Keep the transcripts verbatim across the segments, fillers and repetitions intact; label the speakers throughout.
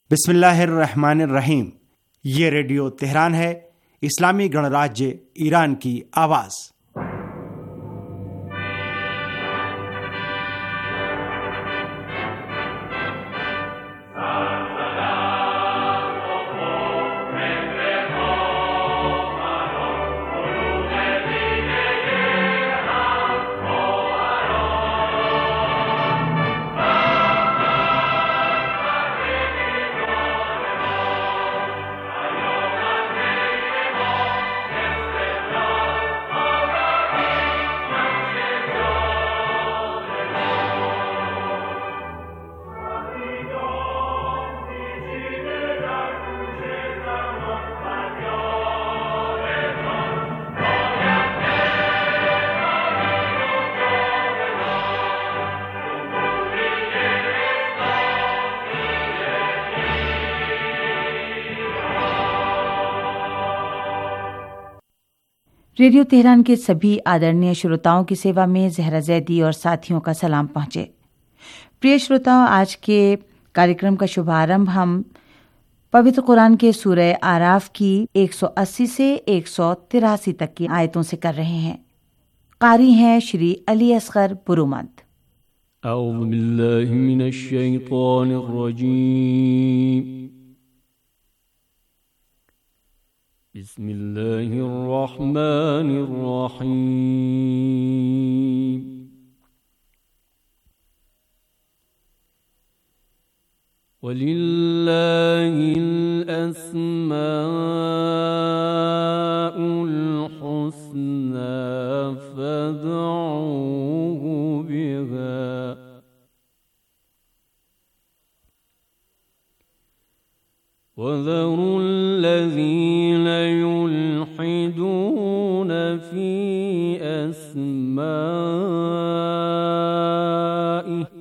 Speaker 1: बिस्मिल्लाहिर्रहमानिर्रहीम। ये radio Tehran है, इस्लामी गणराज्य ईरान की आवाज़।
Speaker 2: रेडियो तेहरान के सभी आदरणीय श्रोताओं की सेवा में जहरा जैदी और साथियों का सलाम पहुंचे। प्रिय श्रोताओं, आज के कार्यक्रम का शुभारंभ हम पवित्र कुरान के सूरह आराफ की एक सौ अस्सी से एक सौ तिरासी तक की आयतों से कर रहे हैं। कारी हैं श्री अली असगर बुरुमद।
Speaker 3: औज़ु बिल्लाहि मिनश शैतानिर रजीम। बिस्मिल्लाहिर्रहमानिर्रहीम। वलिल्लाहिल अस्माउल हुस्ना फदऊहु बिहा वज़रुल लज़ीना युल्हिदून फी अस्माइहि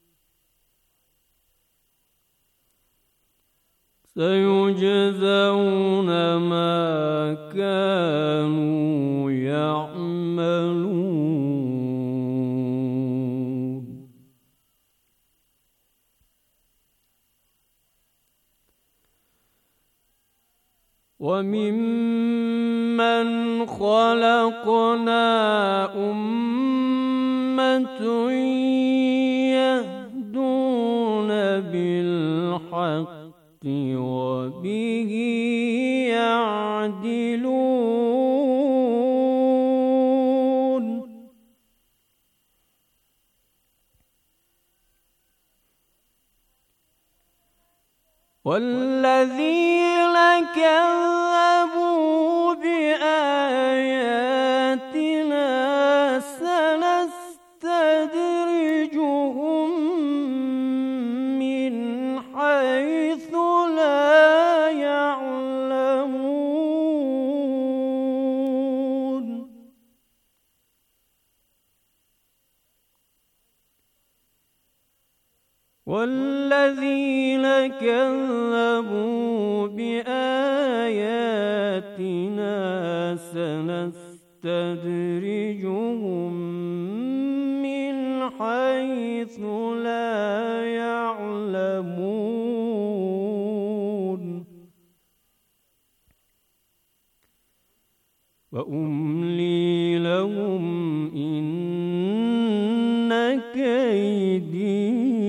Speaker 3: सयुजज़ौन मा कानू यअमलून। वमिम्मन खलक़ना उम्मतुन यहदून बिलहक़्क़ि वबिही यअदिलून। वल्लज़ीन कज़्ज़बू बिआयातिना सनस्तद्रिजुहुम मिन हैसु ला यअलमून। वल्लज़ीन कज़्ज़बू बिआयातिना सनस्तद्रिजुहुम मिन हैसु ला यअलमून। वअम्ली लहुम इन्न कैदी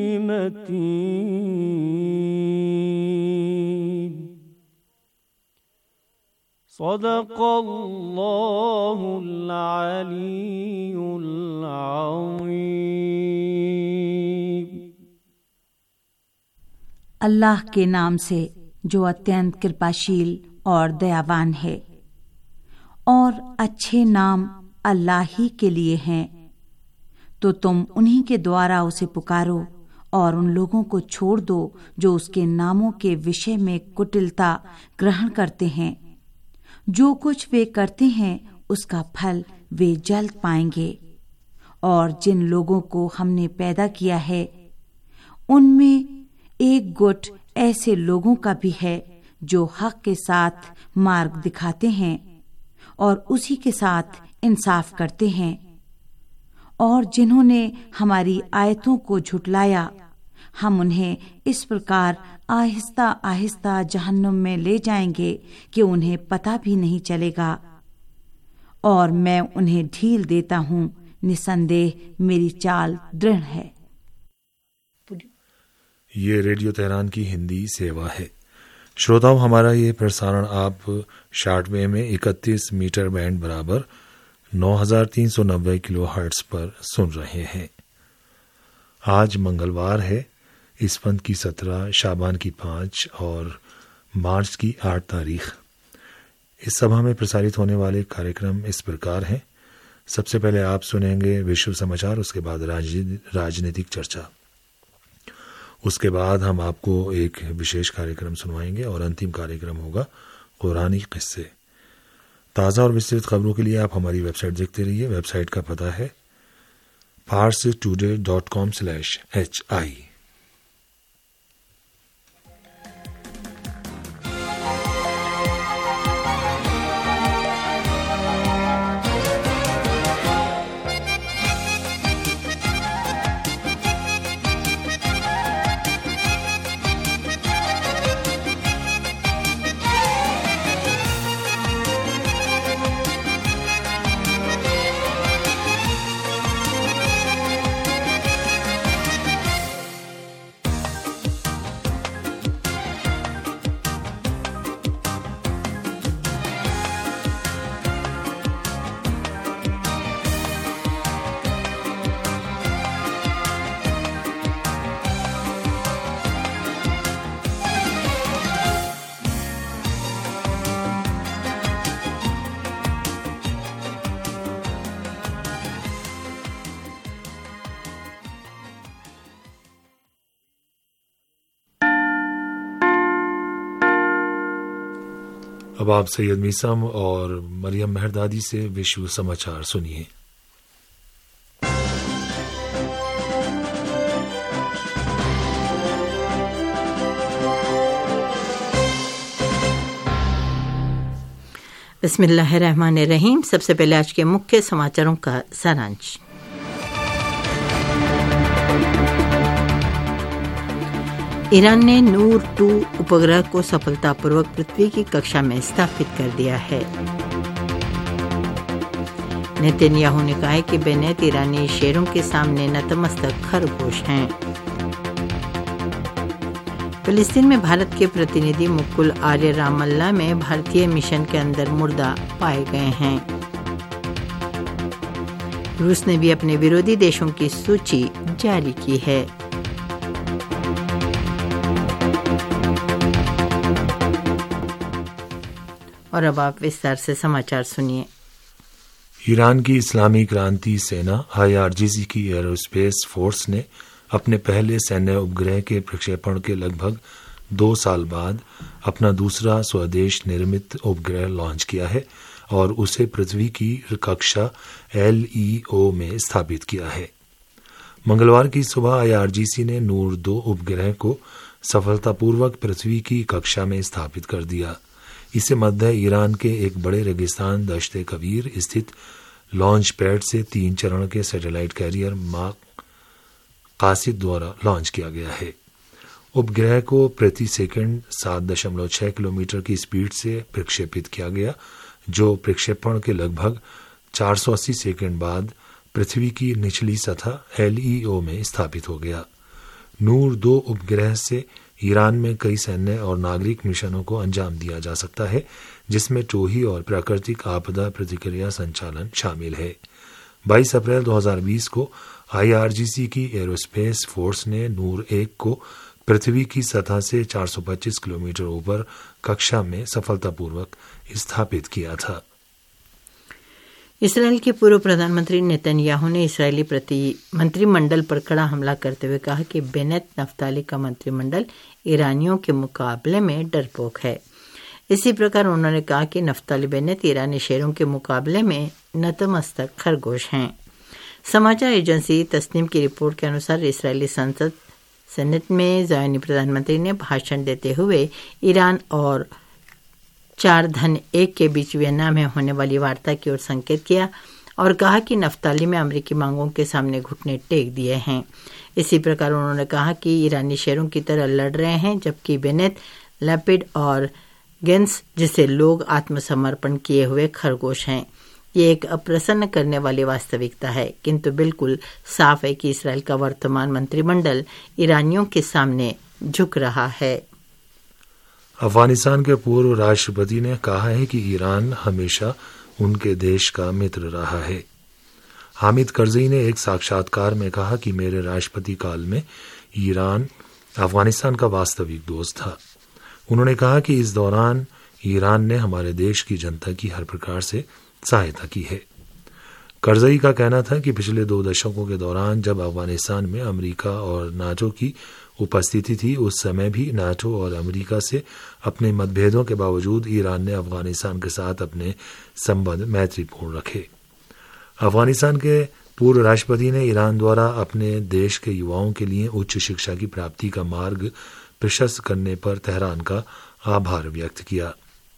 Speaker 3: मतीन। सदक़ल्लाहुल अलीयुल अज़ीम।
Speaker 2: अल्लाह के नाम से जो अत्यंत कृपाशील और दयावान है। और अच्छे नाम अल्लाह ही के लिए हैं, तो तुम उन्हीं के द्वारा उसे पुकारो और उन लोगों को छोड़ दो जो उसके नामों के विषय में कुटिलता ग्रहण करते हैं। जो कुछ वे करते हैं उसका फल वे जल्द पाएंगे। और जिन लोगों को हमने पैदा किया है उनमें एक गुट ऐसे लोगों का भी है जो हक के साथ मार्ग दिखाते हैं और उसी के साथ इंसाफ करते हैं। और जिन्होंने हमारी आयतों को झुटलाया हम उन्हें इस प्रकार आहिस्ता आहिस्ता जहन्नुम में ले जाएंगे कि उन्हें पता भी नहीं चलेगा, और मैं उन्हें ढील देता हूँ। निसंदेह मेरी चाल दृढ़ है।
Speaker 4: ये रेडियो तेहरान की हिंदी सेवा है। श्रोताओं, हमारा ये प्रसारण आप शॉर्टवेव में इकतीस मीटर बैंड बराबर नौ हजार तीन सौ नब्बे किलो हर्ट्ज पर सुन रहे हैं। आज मंगलवार है। इस पंथ की सत्रह, शाबान की पाँच और मार्च की आठ तारीख। इस सभा में प्रसारित होने वाले कार्यक्रम इस प्रकार हैं। सबसे पहले आप सुनेंगे विश्व समाचार, उसके बाद राजनीतिक चर्चा, उसके बाद हम आपको एक विशेष कार्यक्रम सुनवाएंगे और अंतिम कार्यक्रम होगा कुरानी किस्से। ताज़ा और विस्तृत खबरों के लिए आप हमारी वेबसाइट देखते रहिए। वेबसाइट का पता है Pars today dot com slash H I. अब आप सैयद मीसम और मरियम मेहरदादी से विश्व समाचार सुनिए।
Speaker 5: बिस्मिल्लाहिर्रहमानिर्रहीम। सबसे पहले आज के मुख्य समाचारों का सारांश। ईरान ने नूर टू उपग्रह को सफलतापूर्वक पृथ्वी की कक्षा में स्थापित कर दिया है। नेतन्याहू ने कहा है कि बेनेत ईरानी शेरों के सामने नतमस्तक खरगोश हैं। फिलिस्तीन में भारत के प्रतिनिधि मुकुल आर्य रामल्ला में भारतीय मिशन के अंदर मुर्दा पाए गए हैं। रूस ने भी अपने विरोधी देशों की सूची जारी की है। और अब आप विस्तार से समाचार सुनिए।
Speaker 4: ईरान की इस्लामी क्रांति सेना आई आर जी सी की एरोस्पेस फोर्स ने अपने पहले सैन्य उपग्रह के प्रक्षेपण के लगभग दो साल बाद अपना दूसरा स्वदेश निर्मित उपग्रह लॉन्च किया है और उसे पृथ्वी की कक्षा एल ई ओ में स्थापित किया है। मंगलवार की सुबह आई आर जी सी ने नूर दो उपग्रह को सफलतापूर्वक पृथ्वी की कक्षा में स्थापित कर दिया। इसे मध्य ईरान के एक बड़े रेगिस्तान दश्ते कबीर स्थित लॉन्च पैड से तीन चरण के सैटेलाइट कैरियर माँ कासिद द्वारा लॉन्च किया गया है। उपग्रह को प्रति सेकंड सात दशमलव छह किलोमीटर की स्पीड से प्रक्षेपित किया गया, जो प्रक्षेपण के लगभग चार सौ अस्सी सेकंड बाद पृथ्वी की निचली सतह एल ई ओ में स्थापित हो गया। नूर दो उपग्रह से ईरान में कई सैन्य और नागरिक मिशनों को अंजाम दिया जा सकता है, जिसमें टोही और प्राकृतिक आपदा प्रतिक्रिया संचालन शामिल है। बाईस अप्रैल दो हज़ार बीस को आई आर जी सी की एरोस्पेस फोर्स ने नूर एक को पृथ्वी की सतह से चार सौ पच्चीस किलोमीटर ऊपर कक्षा में सफलतापूर्वक स्थापित किया था।
Speaker 5: इसराइल के पूर्व प्रधानमंत्री नेतन्याहू ने इसराइली मंत्रिमंडल पर कड़ा हमला करते हुए कहा कि बेनेत नफ्ताली का मंत्रिमंडल ईरानियों के मुकाबले में डरपोक है। इसी प्रकार उन्होंने कहा कि नफ्ताली बेनेत ईरानी शेरों के मुकाबले में नतमस्तक खरगोश हैं। समाचार एजेंसी तस्नीम की रिपोर्ट के अनुसार इसराइली संसद सेनेट में ज़ायोनी प्रधानमंत्री ने भाषण देते हुए ईरान और चार धन एक के बीच वियना में होने वाली वार्ता की ओर संकेत किया और कहा कि नफ्ताली में अमेरिकी मांगों के सामने घुटने टेक दिए हैं। इसी प्रकार उन्होंने कहा कि ईरानी शेरों की तरह लड़ रहे हैं, जबकि बेनेट, लैपिड और गेंस जिसे लोग आत्मसमर्पण किए हुए खरगोश हैं। ये एक अप्रसन्न करने वाली वास्तविकता है, किंतु बिल्कुल साफ है कि इसराइल का वर्तमान मंत्रिमंडल ईरानियों के सामने झुक रहा है।
Speaker 4: अफगानिस्तान के पूर्व राष्ट्रपति ने कहा है कि ईरान हमेशा उनके देश का मित्र रहा है। हामिद करजई ने एक साक्षात्कार में कहा कि मेरे राष्ट्रपति काल में ईरान अफगानिस्तान का वास्तविक दोस्त था। उन्होंने कहा कि इस दौरान ईरान ने हमारे देश की जनता की हर प्रकार से सहायता की है। करजई का कहना था कि पिछले दो दशकों के दौरान जब अफगानिस्तान में अमेरिका और नाटो की उपस्थिति थी, उस समय भी नाटो और अमेरिका से अपने मतभेदों के बावजूद ईरान ने अफगानिस्तान के साथ अपने संबंध मैत्रीपूर्ण रखे। अफगानिस्तान के पूर्व राष्ट्रपति ने ईरान द्वारा अपने देश के युवाओं के लिए उच्च शिक्षा की प्राप्ति का मार्ग प्रशस्त करने पर तेहरान का आभार व्यक्त किया।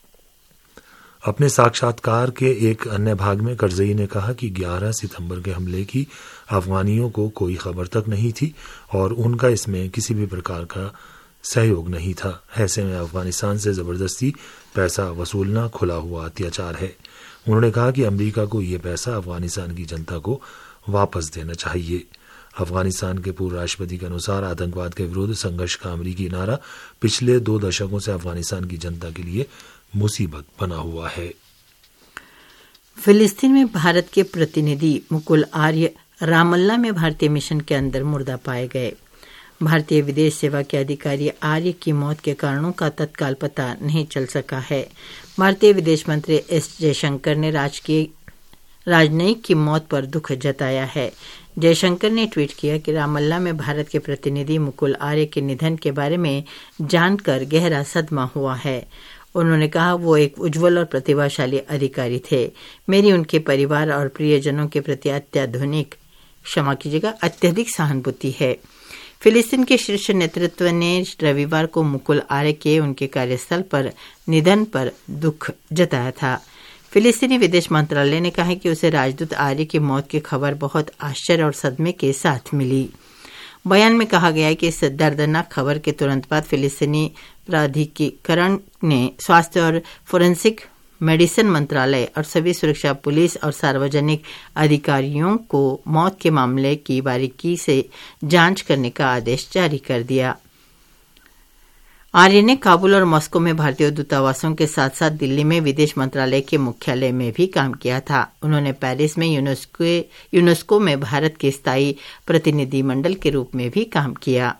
Speaker 4: अपने साक्षात्कार के एक अन्य भाग में करजई ने कहा कि ग्यारह सितंबर के हमले की अफगानियों को कोई खबर तक नहीं थी और उनका इसमें किसी भी प्रकार का सहयोग नहीं था। ऐसे में अफगानिस्तान से जबरदस्ती पैसा वसूलना खुला हुआ अत्याचार है। उन्होंने कहा कि अमेरिका को यह पैसा अफगानिस्तान की जनता को वापस देना चाहिए। अफगानिस्तान के पूर्व राष्ट्रपति के अनुसार आतंकवाद के विरुद्ध संघर्ष का अमेरिकी नारा पिछले दो दशकों से अफगानिस्तान की जनता के लिए मुसीबत बना हुआ है।
Speaker 5: फिलिस्तीन में भारत के प्रतिनिधि मुकुल आर्य रामल्ला में भारतीय मिशन के अंदर मुर्दा पाए गए। भारतीय विदेश सेवा के अधिकारी आर्य की मौत के कारणों का तत्काल पता नहीं चल सका है। भारतीय विदेश मंत्री एस जयशंकर ने राजकीय राजनयिक की मौत पर दुख जताया है। जयशंकर ने ट्वीट किया कि रामल्ला में भारत के प्रतिनिधि मुकुल आर्य के निधन के बारे में जानकर गहरा सदमा हुआ है। उन्होंने कहा, वो एक उज्जवल और प्रतिभाशाली अधिकारी थे। मेरी उनके परिवार और प्रियजनों के प्रति अत्याधुनिक क्षमा कीजिएगा अत्यधिक सहानुभूति है। फिलिस्तीन के शीर्ष नेतृत्व ने रविवार को मुकुल आर्य के उनके कार्यस्थल पर निधन पर दुख जताया था। फिलिस्तीनी विदेश मंत्रालय ने कहा कि उसे राजदूत आर्य की मौत की खबर बहुत आश्चर्य और सदमे के साथ मिली। बयान में कहा गया है कि इस दर्दनाक खबर के तुरंत बाद फिलिस्तीनी प्राधिकरण ने स्वास्थ्य और फोरेंसिक मेडिसिन मंत्रालय और सभी सुरक्षा, पुलिस और सार्वजनिक अधिकारियों को मौत के मामले की बारीकी से जांच करने का आदेश जारी कर दिया। आर्य ने काबुल और मॉस्को में भारतीय दूतावासों के साथ साथ दिल्ली में विदेश मंत्रालय के मुख्यालय में भी काम किया था। उन्होंने पेरिस में यूनेस्को यूनेस्को में भारत के स्थायी प्रतिनिधि मंडल के रूप में भी काम किया।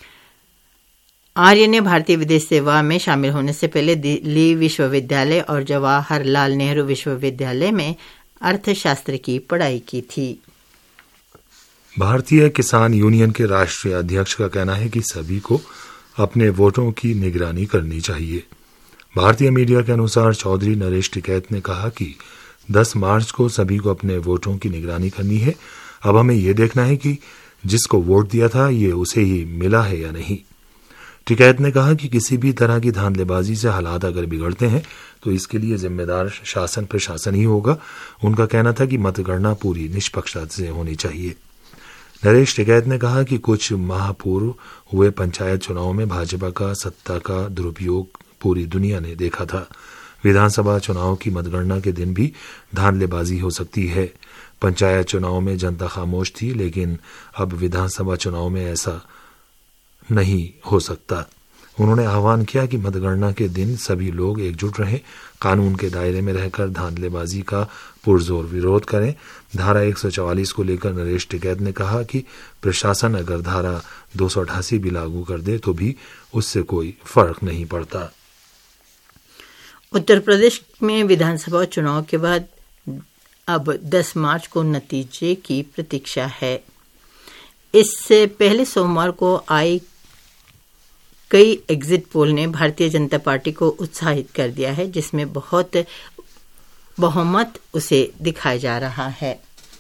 Speaker 5: आर्य ने भारतीय विदेश सेवा में शामिल होने से पहले दिल्ली विश्वविद्यालय और जवाहरलाल नेहरू विश्वविद्यालय में अर्थशास्त्र की पढ़ाई की थी।
Speaker 4: भारतीय किसान यूनियन के राष्ट्रीय अध्यक्ष का कहना है कि सभी को अपने वोटों की निगरानी करनी चाहिए। भारतीय मीडिया के अनुसार चौधरी नरेश टिकैत ने कहा कि दस मार्च को सभी को अपने वोटों की निगरानी करनी है। अब हमें यह देखना है कि जिसको वोट दिया था ये उसे ही मिला है या नहीं। टिकैत ने कहा कि किसी भी तरह की धांधलेबाजी से हालात अगर बिगड़ते हैं तो इसके लिए जिम्मेदार शासन प्रशासन ही होगा। उनका कहना था कि मतगणना पूरी निष्पक्षता से होनी चाहिए। नरेश टिकैत ने कहा कि कुछ माह पूर्व हुए पंचायत चुनाव में भाजपा का सत्ता का दुरुपयोग पूरी दुनिया ने देखा था। विधानसभा चुनाव की मतगणना के दिन भी धांधलेबाजी हो सकती है। पंचायत चुनाव में जनता खामोश थी, लेकिन अब विधानसभा चुनाव में ऐसा नहीं हो सकता। उन्होंने आह्वान किया कि मतगणना के दिन सभी लोग एकजुट रहें, कानून के दायरे में रहकर धांधलेबाजी का पुरजोर विरोध करें। धारा एक सौ चौवालीस को लेकर नरेश टिकैत ने कहा कि प्रशासन अगर धारा दो सौ अठासी भी लागू कर दे तो भी उससे कोई फर्क नहीं पड़ता।
Speaker 5: उत्तर प्रदेश में विधानसभा चुनाव के बाद अब दस मार्च को नतीजे की प्रतीक्षा है। इससे पहले सोमवार को आई कई एग्जिट पोल ने भारतीय जनता पार्टी को उत्साहित कर दिया है, जिसमें बहुत बहुमत उसे दिखाया जा रहा है।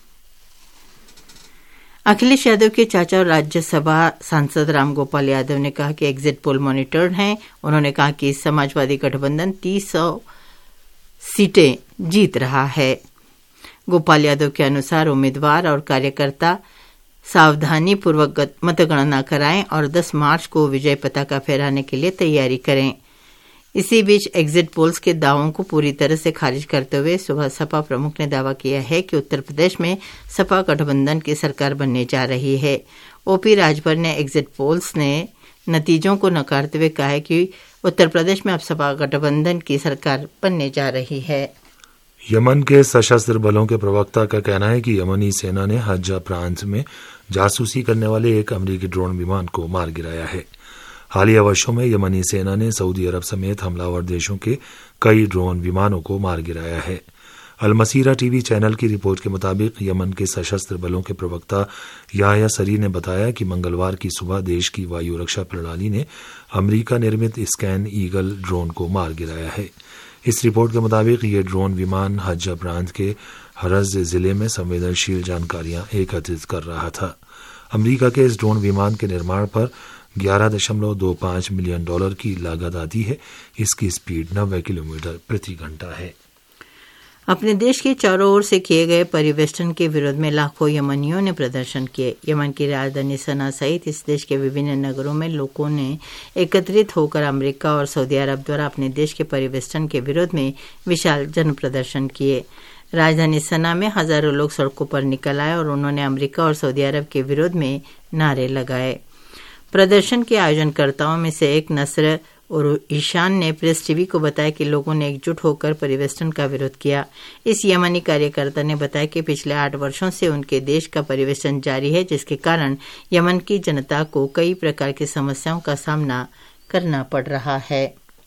Speaker 5: अखिलेश यादव के चाचा और राज्यसभा सांसद रामगोपाल यादव ने कहा कि एग्जिट पोल मॉनिटर्ड हैं। उन्होंने कहा कि समाजवादी गठबंधन तीस सौ सीटें जीत रहा है। गोपाल यादव के अनुसार उम्मीदवार और कार्यकर्ता सावधानी पूर्वक मतगणना कराएं और दस मार्च को विजय पताका फहराने के लिए तैयारी करें। इसी बीच एग्जिट पोल्स के दावों को पूरी तरह से खारिज करते हुए सुबह सपा प्रमुख ने दावा किया है कि उत्तर प्रदेश में सपा गठबंधन की सरकार बनने जा रही है। ओपी राजभर ने एग्जिट पोल्स ने नतीजों को नकारते हुए कहा है कि उत्तर प्रदेश में अब सपा गठबंधन की सरकार बनने जा रही है।
Speaker 4: यमन के सशस्त्र बलों के प्रवक्ता का कहना है कि यमनी सेना ने हज्जा प्रांत में जासूसी करने वाले एक अमेरिकी ड्रोन विमान को मार गिराया है। हालिया वर्षों में यमनी सेना ने सऊदी अरब समेत हमलावर देशों के कई ड्रोन विमानों को मार गिराया है। अलमसीरा टीवी चैनल की रिपोर्ट के मुताबिक यमन के सशस्त्र बलों के प्रवक्ता याह्या सरी ने बताया कि मंगलवार की सुबह देश की वायु रक्षा प्रणाली ने अमेरिका निर्मित स्कैन ईगल ड्रोन को मार गिराया है। इस रिपोर्ट के मुताबिक ये ड्रोन विमान हज्जा प्रांत के हरज जिले में संवेदनशील जानकारियां एकत्रित कर रहा था। अमेरिका के इस ड्रोन विमान के निर्माण पर ग्यारह दशमलव दो पांच मिलियन डॉलर की लागत आती है। इसकी स्पीड नब्बे किलोमीटर प्रति घंटा है।
Speaker 5: अपने देश के चारों ओर से किए गए परिवेष्टन के विरोध में लाखों यमनियों ने प्रदर्शन किए। यमन की राजधानी सना सहित इस देश के विभिन्न नगरों में लोगों ने एकत्रित होकर अमेरिका और सऊदी अरब द्वारा अपने देश के परिवेष्टन के विरोध में विशाल जन प्रदर्शन किए। राजधानी सना में हजारों लोग सड़कों पर निकल आए और उन्होंने अमेरिका और सऊदी अरब के विरोध में नारे लगाए। प्रदर्शन के आयोजनकर्ताओं में से एक नसर और ईशान ने प्रेस टीवी को बताया कि लोगों ने एकजुट होकर परिवेष्टन का विरोध किया। इस यमनी कार्यकर्ता ने बताया कि पिछले आठ वर्षों से उनके देश का परिवेष्टन जारी है, जिसके कारण यमन की जनता को कई प्रकार की समस्याओं का सामना करना पड़ रहा है।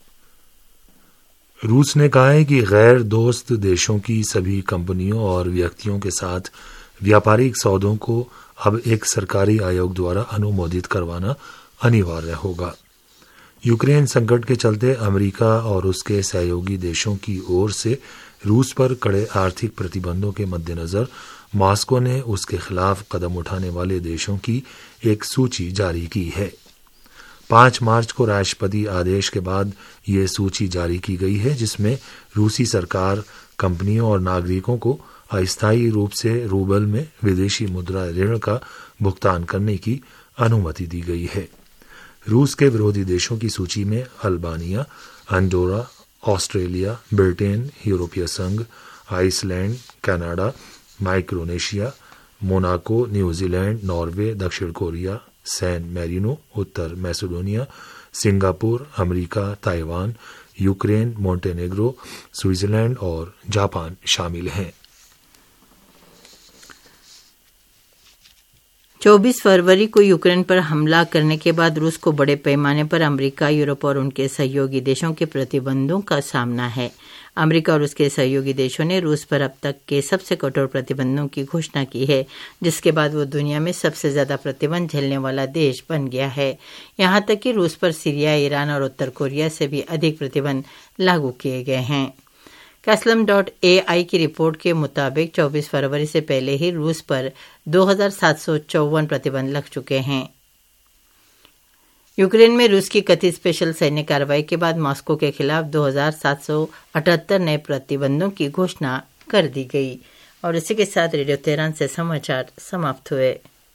Speaker 4: रूस ने कहा है कि गैर दोस्त देशों की सभी कंपनियों और व्यक्तियों के साथ व्यापारिक सौदों को अब एक सरकारी आयोग द्वारा अनुमोदित करवाना अनिवार्य होगा। यूक्रेन संकट के चलते अमेरिका और उसके सहयोगी देशों की ओर से रूस पर कड़े आर्थिक प्रतिबंधों के मद्देनजर मॉस्को ने उसके खिलाफ कदम उठाने वाले देशों की एक सूची जारी की है। पांच मार्च को राष्ट्रपति आदेश के बाद ये सूची जारी की गई है, जिसमें रूसी सरकार, कंपनियों और नागरिकों को अस्थायी रूप से रूबल में विदेशी मुद्रा ऋण का भुगतान करने की अनुमति दी गई है। रूस के विरोधी देशों की सूची में अल्बानिया, अंडोरा, ऑस्ट्रेलिया, ब्रिटेन, यूरोपीय संघ, Iceland, Canada, Micronesia, Monaco, New Zealand, Norway, दक्षिण कोरिया, सैन मैरिनो, उत्तर Macedonia, Singapore, America, Taiwan, Ukraine, Montenegro, Switzerland और जापान शामिल हैं।
Speaker 5: चौबीस फरवरी को यूक्रेन पर हमला करने के बाद रूस को बड़े पैमाने पर अमेरिका, यूरोप और उनके सहयोगी देशों के प्रतिबंधों का सामना है। अमेरिका और उसके सहयोगी देशों ने रूस पर अब तक के सबसे कठोर प्रतिबंधों की घोषणा की है, जिसके बाद वो दुनिया में सबसे ज्यादा प्रतिबंध झेलने वाला देश बन गया है। यहाँ तक कि रूस पर सीरिया, ईरान और उत्तर कोरिया से भी अधिक प्रतिबंध लागू किए गए हैं। कैस्लम डॉट ए आई की रिपोर्ट के मुताबिक चौबीस फरवरी से पहले ही रूस पर दो हजार सात सौ चौवन प्रतिबंध लग चुके हैं। यूक्रेन में रूस की कथित स्पेशल सैन्य कार्रवाई के बाद मॉस्को के खिलाफ दो हजार सात सौ अठहत्तर नए प्रतिबंधों की घोषणा कर दी गई। और इसी के साथ रेडियो तेहरान से समाचार समाप्त हुए।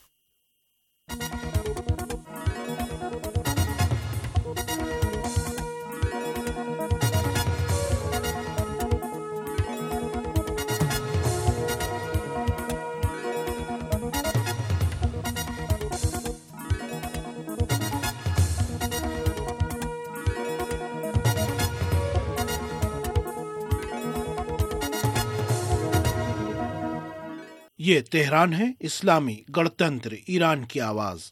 Speaker 6: ये तेहरान है, इस्लामी गणतंत्र ईरान की आवाज।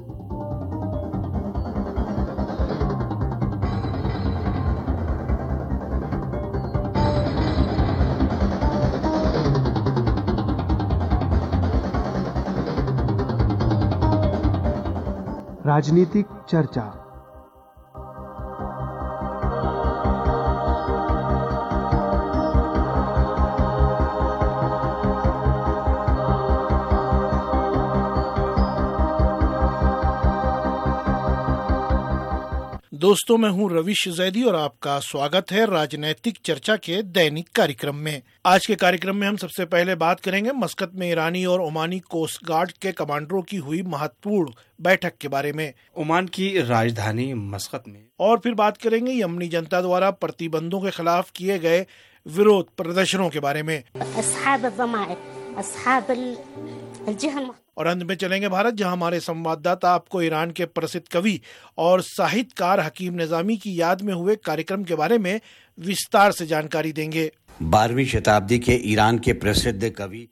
Speaker 7: राजनीतिक चर्चा।
Speaker 6: दोस्तों, मैं हूं रविश जैदी और आपका स्वागत है राजनैतिक चर्चा के दैनिक कार्यक्रम में। आज के कार्यक्रम में हम सबसे पहले बात करेंगे मस्कत में ईरानी और ओमानी कोस्ट गार्ड के कमांडरों की हुई महत्वपूर्ण बैठक के बारे में,
Speaker 1: ओमान की राजधानी मस्कत में।
Speaker 6: और फिर बात करेंगे यमनी जनता द्वारा प्रतिबंधों के खिलाफ किए गए विरोध प्रदर्शनों के बारे में। और अंत में चलेंगे भारत, जहां हमारे संवाददाता आपको ईरान के प्रसिद्ध कवि और साहित्यकार हकीम निजामी की याद में हुए कार्यक्रम के बारे में विस्तार से जानकारी देंगे।
Speaker 7: बारहवीं शताब्दी के ईरान के प्रसिद्ध कवि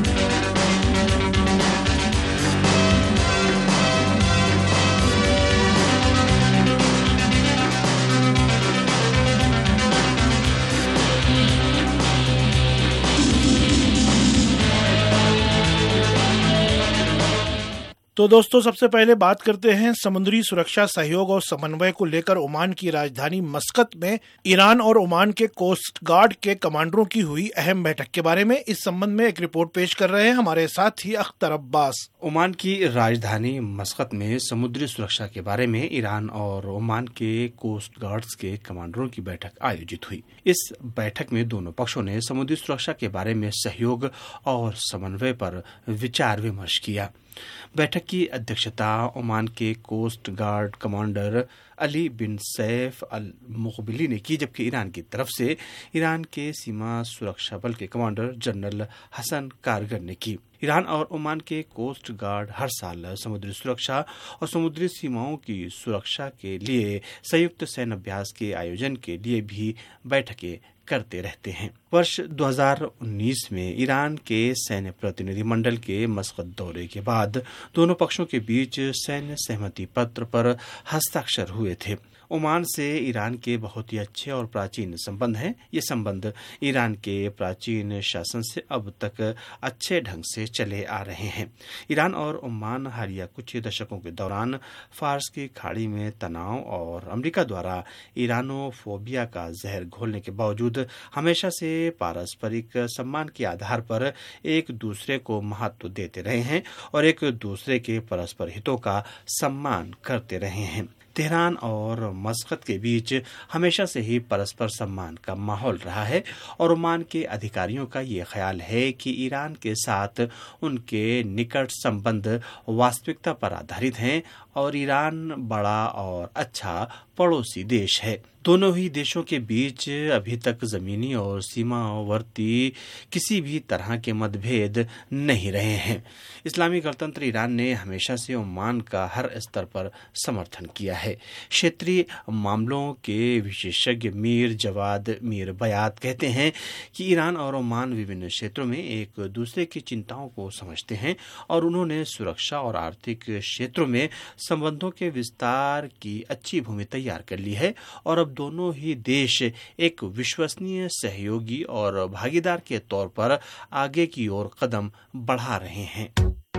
Speaker 6: तो दोस्तों, सबसे पहले बात करते हैं समुद्री सुरक्षा सहयोग और समन्वय को लेकर ओमान की राजधानी मस्कत में ईरान और ओमान के कोस्ट गार्ड के कमांडरों की हुई अहम बैठक के बारे में। इस संबंध में एक रिपोर्ट पेश कर रहे हैं हमारे साथी अख्तर अब्बास।
Speaker 1: ओमान की राजधानी मस्कत में समुद्री सुरक्षा के बारे में ईरान और ओमान के कोस्ट गार्ड्स के कमांडरों की बैठक आयोजित हुई। इस बैठक में दोनों पक्षों ने समुद्री सुरक्षा के बारे में सहयोग और समन्वय पर विचार विमर्श किया। बैठक की अध्यक्षता ओमान के coast guard commander Ali bin Saif al Muqbili ने की, जबकि ईरान की तरफ से ईरान के सीमा सुरक्षा बल के कमांडर जनरल हसन कारगर ने की। ईरान और ओमान के कोस्ट गार्ड हर साल समुद्री सुरक्षा और समुद्री सीमाओं की सुरक्षा के लिए संयुक्त सैन्य अभ्यास के आयोजन के लिए भी बैठकें करते रहते हैं। वर्ष दो हज़ार उन्नीस में ईरान के सैन्य प्रतिनिधि मंडल के मस्कत दौरे के बाद दोनों पक्षों के बीच सैन्य सहमति पत्र पर हस्ताक्षर हुए थे। ओमान से ईरान के बहुत ही अच्छे और प्राचीन संबंध हैं। ये संबंध ईरान के प्राचीन शासन से अब तक अच्छे ढंग से चले आ रहे हैं। ईरान और ओमान हालिया कुछ दशकों के दौरान फार्स की खाड़ी में तनाव और अमेरिका द्वारा ईरानोफोबिया का जहर घोलने के बावजूद हमेशा से पारस्परिक सम्मान के आधार पर एक दूसरे को महत्व देते रहे हैं और एक दूसरे के परस्पर हितों का सम्मान करते रहे हैं। तेहरान और मस्कत के बीच हमेशा से ही परस्पर सम्मान का माहौल रहा है और ओमान के अधिकारियों का ये ख्याल है कि ईरान के साथ उनके निकट संबंध वास्तविकता पर आधारित हैं और ईरान बड़ा और अच्छा पड़ोसी देश है। दोनों ही देशों के बीच अभी तक जमीनी और सीमावर्ती किसी भी तरह के मतभेद नहीं रहे हैं। इस्लामी गणतंत्र ईरान ने हमेशा से ओमान का हर स्तर पर समर्थन किया है। क्षेत्रीय मामलों के विशेषज्ञ मीर जवाद मीर बयात कहते हैं कि ईरान और ओमान विभिन्न क्षेत्रों में एक दूसरे की चिंताओं को समझते हैं और उन्होंने सुरक्षा और आर्थिक क्षेत्रों में संबंधों के विस्तार की अच्छी भूमि तैयार कर ली है और अब दोनों ही देश एक विश्वसनीय सहयोगी और भागीदार के तौर पर आगे की ओर कदम बढ़ा रहे हैं।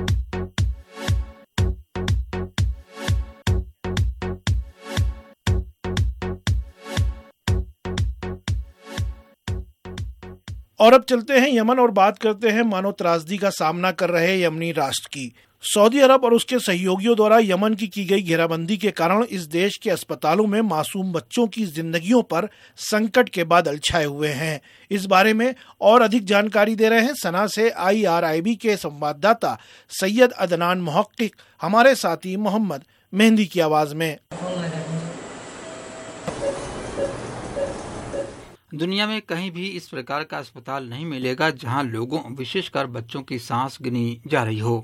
Speaker 6: और अब चलते हैं यमन और बात करते हैं मानव त्रासदी का सामना कर रहे यमनी राष्ट्र की। सऊदी अरब और उसके सहयोगियों द्वारा यमन की की गई घेराबंदी के कारण इस देश के अस्पतालों में मासूम बच्चों की जिंदगियों पर संकट के बादल छाए हुए हैं। इस बारे में और अधिक जानकारी दे रहे हैं सना से आई आर आई बी के संवाददाता सैयद अदनान मुहक्किक हमारे साथी मोहम्मद मेहंदी की आवाज में।
Speaker 8: दुनिया में कहीं भी इस प्रकार का अस्पताल नहीं मिलेगा जहां लोगों विशेषकर बच्चों की सांस गिनी जा रही हो।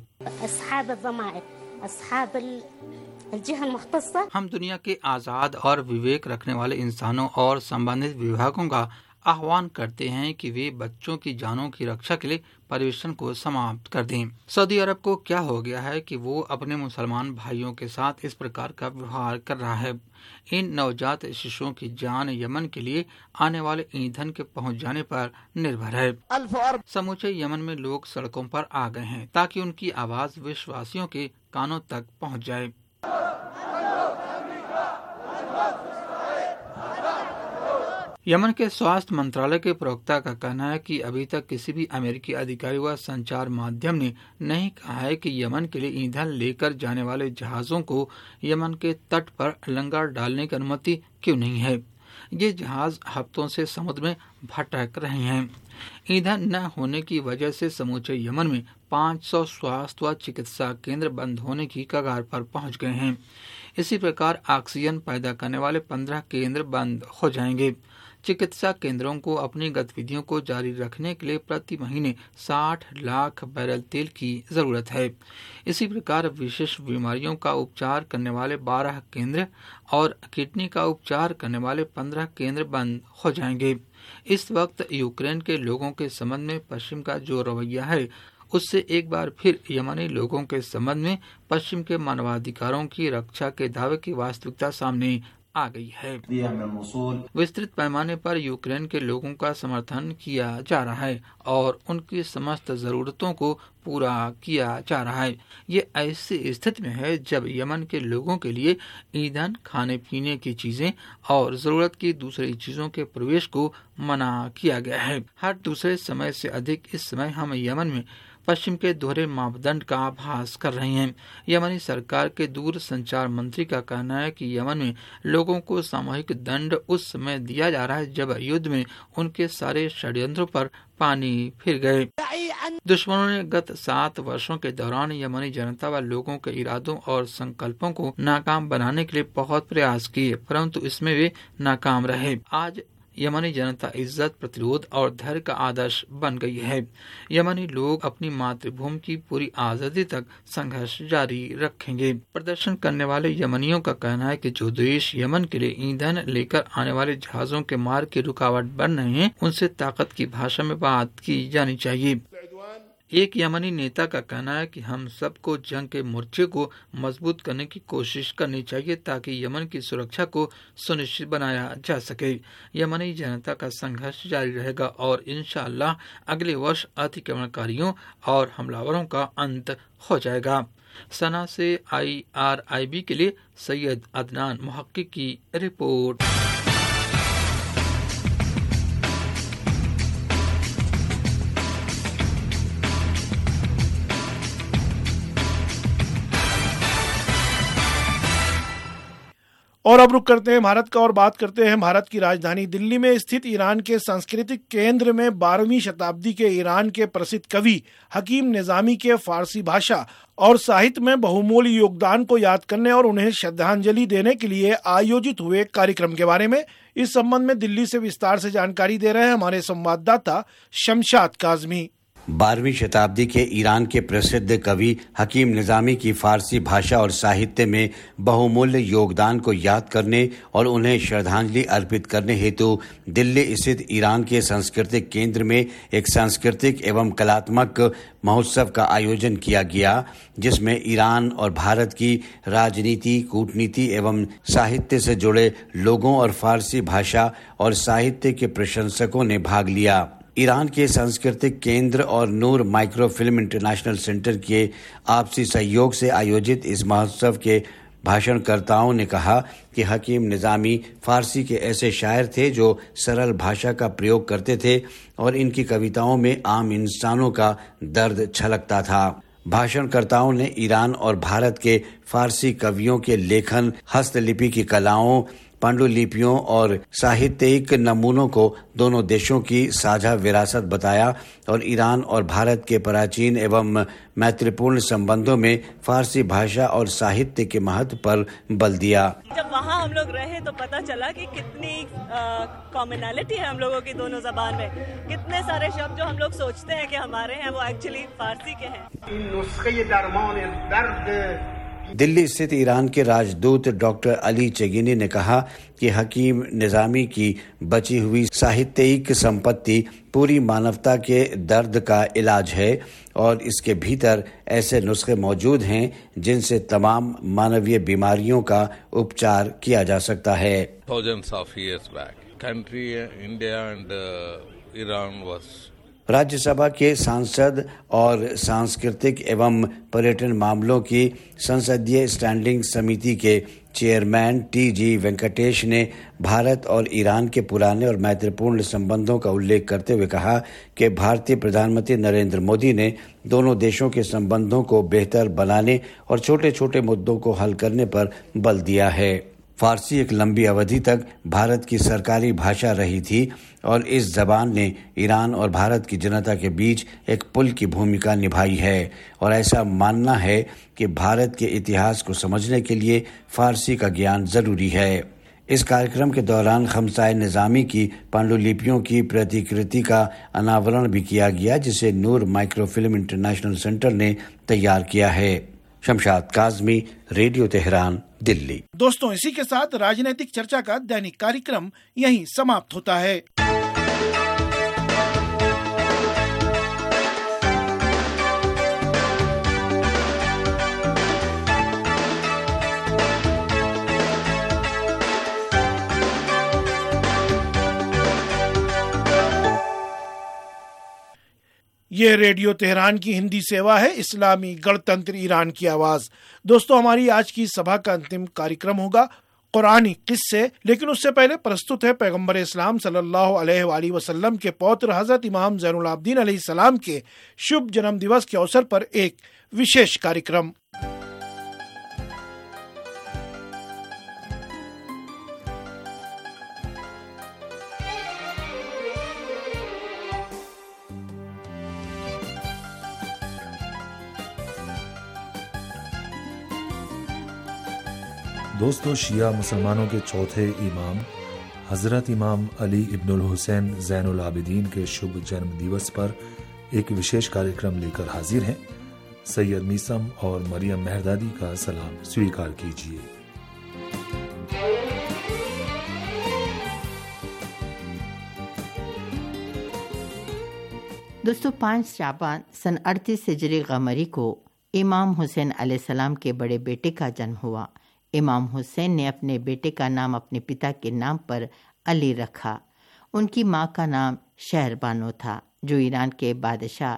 Speaker 8: हम दुनिया के आजाद और विवेक रखने वाले इंसानों और संबंधित विभागों का आह्वान करते हैं कि वे बच्चों की जानों की रक्षा के लिए परिवेशन को समाप्त कर दें। सऊदी अरब को क्या हो गया है कि वो अपने मुसलमान भाइयों के साथ इस प्रकार का व्यवहार कर रहा है। इन नवजात शिशुओं की जान यमन के लिए आने वाले ईंधन के पहुंच जाने पर निर्भर है। समूचे यमन में लोग सड़कों पर आ गए हैं ताकि उनकी आवाज विश्वासियों के कानों तक पहुंच जाए। यमन के स्वास्थ्य मंत्रालय के प्रवक्ता का कहना है कि अभी तक किसी भी अमेरिकी अधिकारी व संचार माध्यम ने नहीं कहा है कि यमन के लिए ईंधन लेकर जाने वाले जहाजों को यमन के तट पर लंगर डालने की अनुमति क्यों नहीं है। ये जहाज हफ्तों से समुद्र में भटक रहे हैं। ईंधन न होने की वजह से समूचे यमन में पाँच सौ स्वास्थ्य व चिकित्सा केंद्र बंद होने की कगार पर पहुंच गए हैं। इसी प्रकार ऑक्सीजन पैदा करने वाले पंद्रह केंद्र बंद हो जाएंगे। चिकित्सा केंद्रों को अपनी गतिविधियों को जारी रखने के लिए प्रति महीने साठ लाख बैरल तेल की जरूरत है। इसी प्रकार विशेष बीमारियों का उपचार करने वाले बारह केंद्र और किडनी का उपचार करने वाले पंद्रह केंद्र बंद हो जाएंगे। इस वक्त यूक्रेन के लोगों के संबंध में पश्चिम का जो रवैया है उससे एक बार फिर यमनी लोगों के संबंध में पश्चिम के मानवाधिकारों की रक्षा के दावे की वास्तविकता सामने आ गई है। विस्तृत पैमाने पर यूक्रेन के लोगों का समर्थन किया जा रहा है और उनकी समस्त जरूरतों को पूरा किया जा रहा है। ये ऐसी स्थिति में है जब यमन के लोगों के लिए ईंधन, खाने पीने की चीजें और जरूरत की दूसरी चीजों के प्रवेश को मना किया गया है। हर दूसरे समय से अधिक इस समय हम यमन में पश्चिम के दोहरे मापदंड का आभास कर रहे हैं। यमनी सरकार के दूर संचार मंत्री का कहना है कि यमन में लोगों को सामूहिक दंड उस समय दिया जा रहा है जब युद्ध में उनके सारे षड्यंत्रों पर पानी फिर गए। दुश्मनों ने गत सात वर्षों के दौरान यमनी जनता व लोगों के इरादों और संकल्पों को नाकाम बनाने के लिए बहुत प्रयास किए, परंतु इसमें वे नाकाम रहे। आज यमनी जनता इज्जत, प्रतिरोध और धैर्य का आदर्श बन गई है। यमनी लोग अपनी मातृभूमि की पूरी आजादी तक संघर्ष जारी रखेंगे। प्रदर्शन करने वाले यमनियों का कहना है कि जो देश यमन के लिए ईंधन लेकर आने वाले जहाजों के मार्ग की रुकावट बन रहे हैं उनसे ताकत की भाषा में बात की जानी चाहिए। एक यमनी नेता का कहना है कि हम सबको जंग के मोर्चे को मजबूत करने की कोशिश करनी चाहिए ताकि यमन की सुरक्षा को सुनिश्चित बनाया जा सके। यमनी जनता का संघर्ष जारी रहेगा और इंशाअल्लाह अगले वर्ष अतिक्रमणकारियों और हमलावरों का अंत हो जाएगा। सना से आई आर आई बी के लिए सैयद अदनान मुहक्किक की रिपोर्ट।
Speaker 6: और अब रुक करते हैं भारत का और बात करते हैं भारत की राजधानी दिल्ली में स्थित ईरान के सांस्कृतिक केंद्र में बारहवीं शताब्दी के ईरान के प्रसिद्ध कवि हकीम निजामी के फारसी भाषा और साहित्य में बहुमूल्य योगदान को याद करने और उन्हें श्रद्धांजलि देने के लिए आयोजित हुए कार्यक्रम के बारे में इस संबंध में दिल्ली से विस्तार से जानकारी दे रहे हैं हमारे संवाददाता शमशाद काजमी।
Speaker 7: बारहवीं शताब्दी के ईरान के प्रसिद्ध कवि हकीम निजामी की फारसी भाषा और साहित्य में बहुमूल्य योगदान को याद करने और उन्हें श्रद्धांजलि अर्पित करने हेतु दिल्ली स्थित ईरान के सांस्कृतिक केंद्र में एक सांस्कृतिक एवं कलात्मक महोत्सव का आयोजन किया गया, जिसमें ईरान और भारत की राजनीति, कूटनीति एवं साहित्य से जुड़े लोगों और फारसी भाषा और साहित्य के प्रशंसकों ने भाग लिया। ईरान के सांस्कृतिक केंद्र और Noor micro film international centre के आपसी सहयोग से आयोजित इस महोत्सव के भाषणकर्ताओं ने कहा कि हकीम निजामी फारसी के ऐसे शायर थे जो सरल भाषा का प्रयोग करते थे और इनकी कविताओं में आम इंसानों का दर्द छलकता था। भाषणकर्ताओं ने ईरान और भारत के फारसी कवियों के लेखन, हस्तलिपि की कलाओं, पांडुलिपियों और साहित्यिक नमूनों को दोनों देशों की साझा विरासत बताया और ईरान और भारत के प्राचीन एवं मैत्रीपूर्ण संबंधों में फारसी भाषा और साहित्य के महत्व पर बल दिया।
Speaker 9: जब वहाँ हम लोग रहे तो पता चला कि कितनी कॉमनैलिटी है हम लोगों की दोनों जबान में। कितने सारे शब्द जो हम लोग सोचते हैं कि हमारे हैं वो एक्चुअली फारसी के हैं।
Speaker 7: दिल्ली स्थित ईरान के राजदूत डॉक्टर अली चगीनी ने कहा कि हकीम निजामी की बची हुई साहित्यिक संपत्ति पूरी मानवता के दर्द का इलाज है और इसके भीतर ऐसे नुस्खे मौजूद हैं जिनसे तमाम मानवीय बीमारियों का उपचार किया जा सकता है।
Speaker 10: Thousands of years back, country India and uh, Iran was
Speaker 7: Rajya Sabha के सांसद और सांस्कृतिक एवं पर्यटन मामलों की संसदीय स्टैंडिंग समिति के चेयरमैन टी जी वेंकटेश ने भारत और ईरान के पुराने और मैत्रीपूर्ण संबंधों का उल्लेख करते हुए कहा कि भारतीय प्रधानमंत्री नरेंद्र मोदी ने दोनों देशों के संबंधों को बेहतर बनाने और छोटे छोटे मुद्दों को हल करने पर बल दिया है। फारसी एक लंबी अवधि तक भारत की सरकारी भाषा रही थी और इस जबान ने ईरान और भारत की जनता के बीच एक पुल की भूमिका निभाई है और ऐसा मानना है कि भारत के इतिहास को समझने के लिए फारसी का ज्ञान जरूरी है। इस कार्यक्रम के दौरान खमसाए निजामी की पांडुलिपियों की प्रतिकृति का अनावरण भी किया गया, जिसे नूर माइक्रोफिल्म इंटरनेशनल सेंटर ने तैयार किया है। Shamshad Kazmi, radio Tehran, Delhi.
Speaker 6: दोस्तों, इसी के साथ राजनीतिक चर्चा का दैनिक कार्यक्रम यहीं समाप्त होता है। ये रेडियो तेहरान की हिंदी सेवा है, इस्लामी गणतंत्र ईरान की आवाज। दोस्तों, हमारी आज की सभा का अंतिम कार्यक्रम होगा कुरानी किस्से, लेकिन उससे पहले प्रस्तुत है पैगंबर इस्लाम सल्लल्लाहु अलैहि वसल्लम के पौत्र हजरत इमाम ज़ैनुल आबिदीन अलैहिस्सलाम के शुभ जन्म दिवस के अवसर पर एक विशेष कार्यक्रम।
Speaker 4: दोस्तों, शिया मुसलमानों के चौथे इमाम हजरत इमाम Ali ibnul Husain Zainul Abidin के शुभ जन्म दिवस पर एक विशेष कार्यक्रम लेकर हाजिर हैं। सैयद मीसम और मरियम मेहरदादी का सलाम स्वीकार कीजिए।
Speaker 5: दोस्तों, पाँच शाबान सन अड़तीस हिजरी कमरी को इमाम हुसैन अलैहिस्सलाम के बड़े बेटे का जन्म हुआ। इमाम हुसैन ने अपने बेटे का नाम अपने पिता के नाम पर अली रखा। उनकी माँ का नाम शहरबानो था, जो ईरान के बादशाह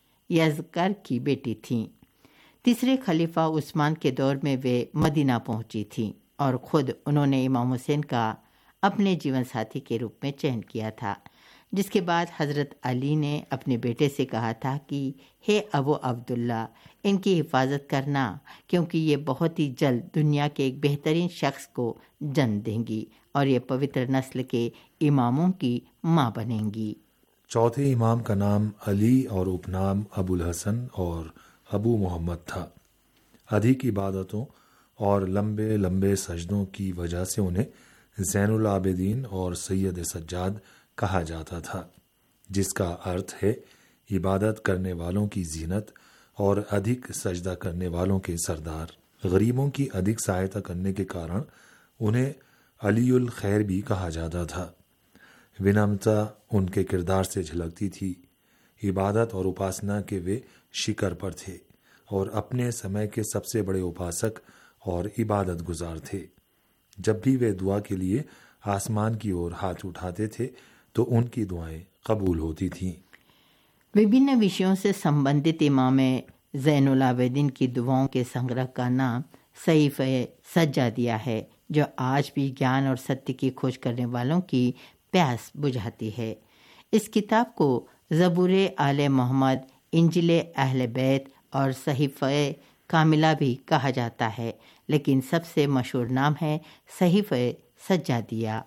Speaker 5: यज़कर की बेटी थीं। तीसरे खलीफा उस्मान के दौर में वे मदीना पहुंची थीं और ख़ुद उन्होंने इमाम हुसैन का अपने जीवन साथी के रूप में चयन किया था, जिसके बाद हज़रत अली ने अपने बेटे से कहा था कि हे अबू अब्दुल्ला, इनकी हिफाजत करना, क्योंकि ये बहुत ही जल्द दुनिया के एक बेहतरीन शख्स को जन्म देंगी और ये पवित्र नस्ल के इमामों की माँ बनेंगी।
Speaker 4: चौथे इमाम का नाम अली और उपनाम अबुल हसन और अबू मोहम्मद था। अधिक इबादतों और लंबे लंबे सजदों की वजह से उन्हें ज़ैनुल आबिदीन और सैयद सज्जाद कहा जाता था, जिसका अर्थ है इबादत करने वालों की जीनत और अधिक सजदा करने वालों के सरदार। गरीबों की अधिक सहायता करने के कारण उन्हें अलीउल खैर भी कहा जाता था। विनम्रता उनके किरदार से झलकती थी। इबादत और उपासना के वे शिखर पर थे और अपने समय के सबसे बड़े उपासक और इबादत गुजार थे। जब भी वे दुआ के लिए आसमान की ओर हाथ उठाते थे तो उनकी दुआएं कबूल होती थीं।
Speaker 5: विभिन्न विषयों से संबंधित इमाम ज़ैनुल आबिदीन की दुआओं के संग्रह का नाम सहीफ़े सज्जादिया है, जो आज भी ज्ञान और सत्य की खोज करने वालों की प्यास बुझाती है। इस किताब को ज़बूरे आले मोहम्मद, इंजिले अहले बैत और सहीफ़े कामिला भी कहा जाता है, लेकिन सबसे मशहूर नाम है सहीफ़े सज्जादिया।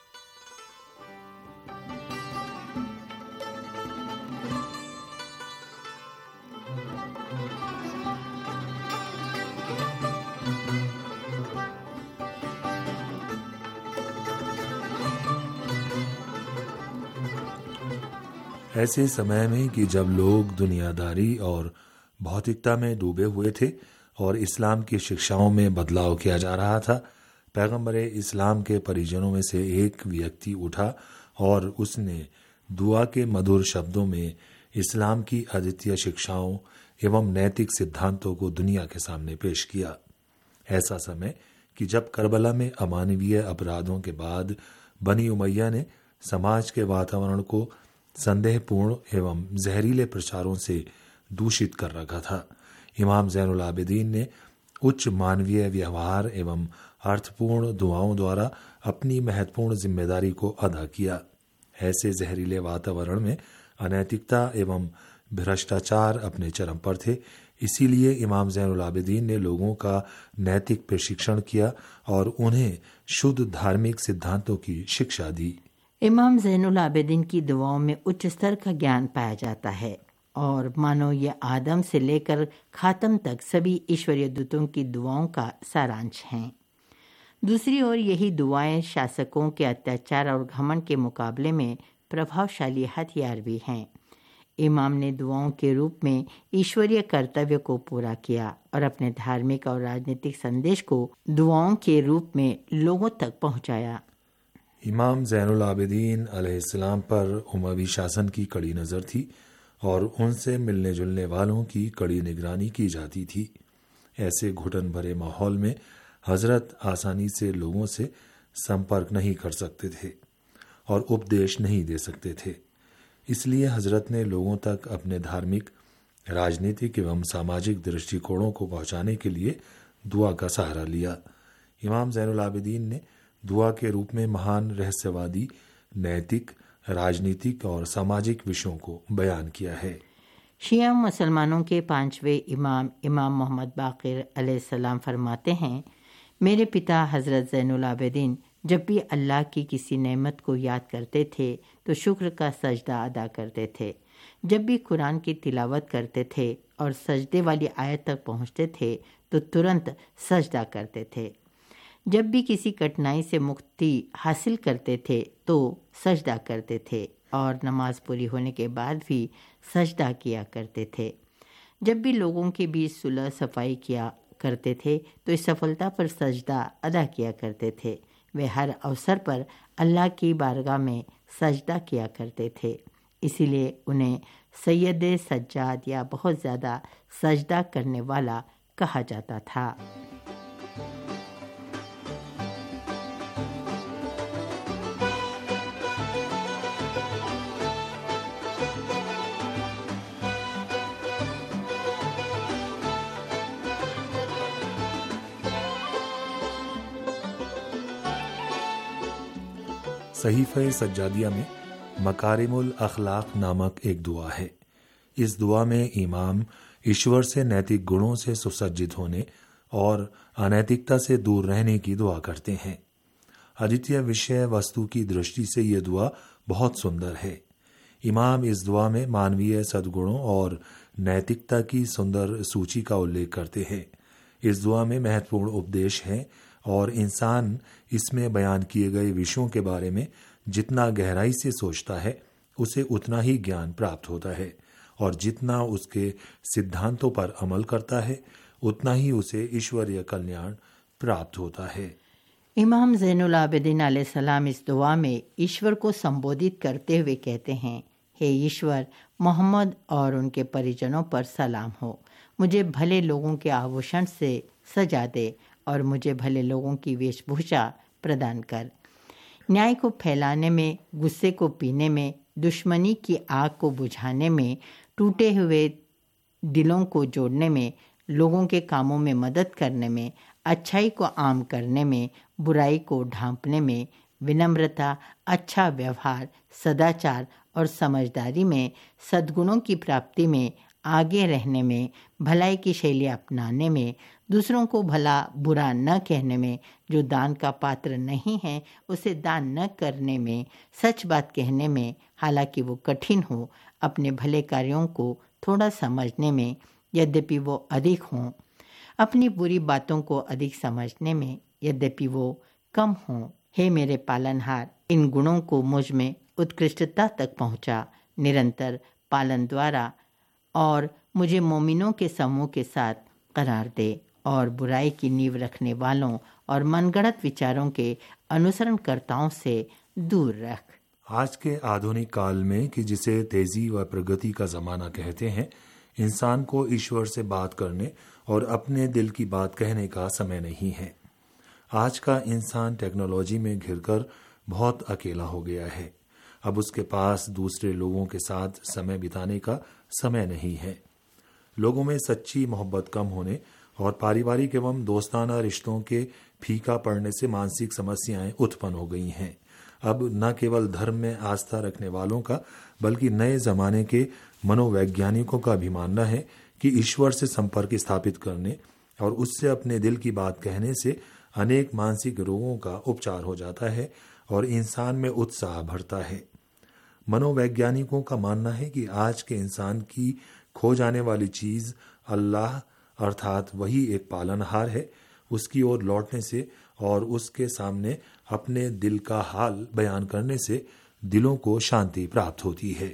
Speaker 4: ऐसे समय में कि जब लोग दुनियादारी और भौतिकता में डूबे हुए थे और इस्लाम की शिक्षाओं में बदलाव किया जा रहा था, पैगंबर इस्लाम के परिजनों में से एक व्यक्ति उठा और उसने दुआ के मधुर शब्दों में इस्लाम की अद्वितीय शिक्षाओं एवं नैतिक सिद्धांतों को दुनिया के सामने पेश किया। ऐसा समय कि जब करबला में अमानवीय अपराधों के बाद बनी उमैया ने समाज के वातावरण को संदेहपूर्ण एवं जहरीले प्रचारों से दूषित कर रखा था। इमाम ज़ैनुल आबिदीन ने उच्च मानवीय व्यवहार एवं अर्थपूर्ण दुआओं द्वारा अपनी महत्वपूर्ण जिम्मेदारी को अदा किया। ऐसे जहरीले वातावरण में अनैतिकता एवं भ्रष्टाचार अपने चरम पर थे। इसीलिए इमाम ज़ैनुल आबिदीन ने लोगों का नैतिक प्रशिक्षण किया और उन्हें शुद्ध धार्मिक सिद्धांतों की शिक्षा दी।
Speaker 5: इमाम ज़ैनुल आबिदीन की दुआओं में उच्च स्तर का ज्ञान पाया जाता है और मानो ये आदम से लेकर खातम तक सभी ईश्वरीय दूतों की दुआओं का सारांश हैं। दूसरी ओर यही दुआएं शासकों के अत्याचार और घमंड के मुकाबले में प्रभावशाली हथियार भी हैं। इमाम ने दुआओं के रूप में ईश्वरीय कर्तव्य को पूरा किया और अपने धार्मिक और राजनीतिक संदेश को दुआओं के रूप में लोगों तक पहुंचाया।
Speaker 4: इमाम ज़ैनुल आबिदीन अलैहिस्सलाम पर उमवी शासन की कड़ी नज़र थी और उनसे मिलने जुलने वालों की कड़ी निगरानी की जाती थी। ऐसे घुटन भरे माहौल में हजरत आसानी से लोगों से संपर्क नहीं कर सकते थे और उपदेश नहीं दे सकते थे। इसलिए हजरत ने लोगों तक अपने धार्मिक, राजनीतिक एवं सामाजिक दृष्टिकोणों को पहुंचाने के लिए दुआ का सहारा लिया। इमाम ज़ैनुल आबिदीन ने दुआ के रूप में महान रहस्यवादी, नैतिक, राजनीतिक और सामाजिक विषयों को बयान किया है।
Speaker 5: शिया मुसलमानों के पांचवें इमाम इमाम मोहम्मद बाक़िर अलैहिस्सलाम फरमाते हैं, मेरे पिता हज़रत ज़ैनुल आबिदीन जब भी अल्लाह की किसी नेमत को याद करते थे तो शुक्र का सजदा अदा करते थे। जब भी कुरान की तिलावत करते थे और सजदे वाली आयत तक पहुँचते थे तो तुरंत सजदा करते थे। जब भी किसी कठिनाई से मुक्ति हासिल करते थे तो सजदा करते थे और नमाज पूरी होने के बाद भी सजदा किया करते थे। जब भी लोगों के बीच सुलह सफाई किया करते थे तो इस सफलता पर सजदा अदा किया करते थे। वे हर अवसर पर अल्लाह की बारगाह में सजदा किया करते थे। इसीलिए उन्हें सैयद सज्जाद या बहुत ज़्यादा सजदा करने वाला कहा जाता था।
Speaker 4: सहीफ़े सज्जादिया में मकारिमुल अखलाक नामक एक दुआ है। इस दुआ में इमाम ईश्वर से नैतिक गुणों से सुसज्जित होने और अनैतिकता से दूर रहने की दुआ करते हैं। अद्वितीय विषय वस्तु की दृष्टि से ये दुआ बहुत सुंदर है। इमाम इस दुआ में मानवीय सद्गुणों और नैतिकता की सुंदर सूची का उल्लेख करते हैं। इस दुआ में महत्वपूर्ण उपदेश है और इंसान इसमें बयान किए गए विषयों के बारे में जितना गहराई से सोचता है उसे उतना ही ज्ञान प्राप्त होता है और जितना उसके सिद्धांतों पर अमल करता है उतना ही उसे ईश्वरीय कल्याण प्राप्त होता है।
Speaker 5: इमाम ज़ैनुल आबिदीन अलैहिस्सलाम इस दुआ में ईश्वर को संबोधित करते हुए कहते हैं, हे ईश्वर, मोहम्मद और उनके परिजनों पर सलाम हो। मुझे भले लोगों के आभूषण से सजा दे और मुझे भले लोगों की वेशभूषा प्रदान कर। न्याय को फैलाने में, गुस्से को पीने में, दुश्मनी की आग को बुझाने में, टूटे हुए दिलों को जोड़ने में, लोगों के कामों में मदद करने में, अच्छाई को आम करने में, बुराई को ढांपने में, विनम्रता, अच्छा व्यवहार, सदाचार और समझदारी में, सद्गुणों की प्राप्ति में, आगे रहने में, भलाई की शैली अपनाने में, दूसरों को भला बुरा न कहने में, जो दान का पात्र नहीं है उसे दान न करने में, सच बात कहने में हालांकि वो कठिन हो, अपने भले कार्यों को थोड़ा समझने में यद्यपि वो अधिक हों, अपनी बुरी बातों को अधिक समझने में यद्यपि वो कम हों। हे मेरे पालनहार, इन गुणों को मुझ में उत्कृष्टता तक पहुंचा, निरंतर पालन द्वारा और मुझे मोमिनों के समूह के साथ करार दे और बुराई की नींव रखने वालों और मनगढ़ंत विचारों के अनुसरणकर्ताओं से दूर रख।
Speaker 4: आज के आधुनिक काल में कि जिसे तेजी व प्रगति का जमाना कहते हैं, इंसान को ईश्वर से बात करने और अपने दिल की बात कहने का समय नहीं है। आज का इंसान टेक्नोलॉजी में घिरकर बहुत अकेला हो गया है। अब उसके पास दूसरे लोगों के साथ समय बिताने का समय नहीं है। लोगों में सच्ची मोहब्बत कम होने और पारिवारिक एवं दोस्ताना रिश्तों के फीका पड़ने से मानसिक समस्याएं उत्पन्न हो गई हैं। अब न केवल धर्म में आस्था रखने वालों का बल्कि नए जमाने के मनोवैज्ञानिकों का भी मानना है कि ईश्वर से संपर्क स्थापित करने और उससे अपने दिल की बात कहने से अनेक मानसिक रोगों का उपचार हो जाता है और इंसान में उत्साह बढ़ता है। मनोवैज्ञानिकों का मानना है कि आज के इंसान की खो जाने वाली चीज अल्लाह अर्थात वही एक पालनहार है, उसकी ओर लौटने से और उसके सामने अपने दिल का हाल बयान करने से दिलों को शांति प्राप्त होती है।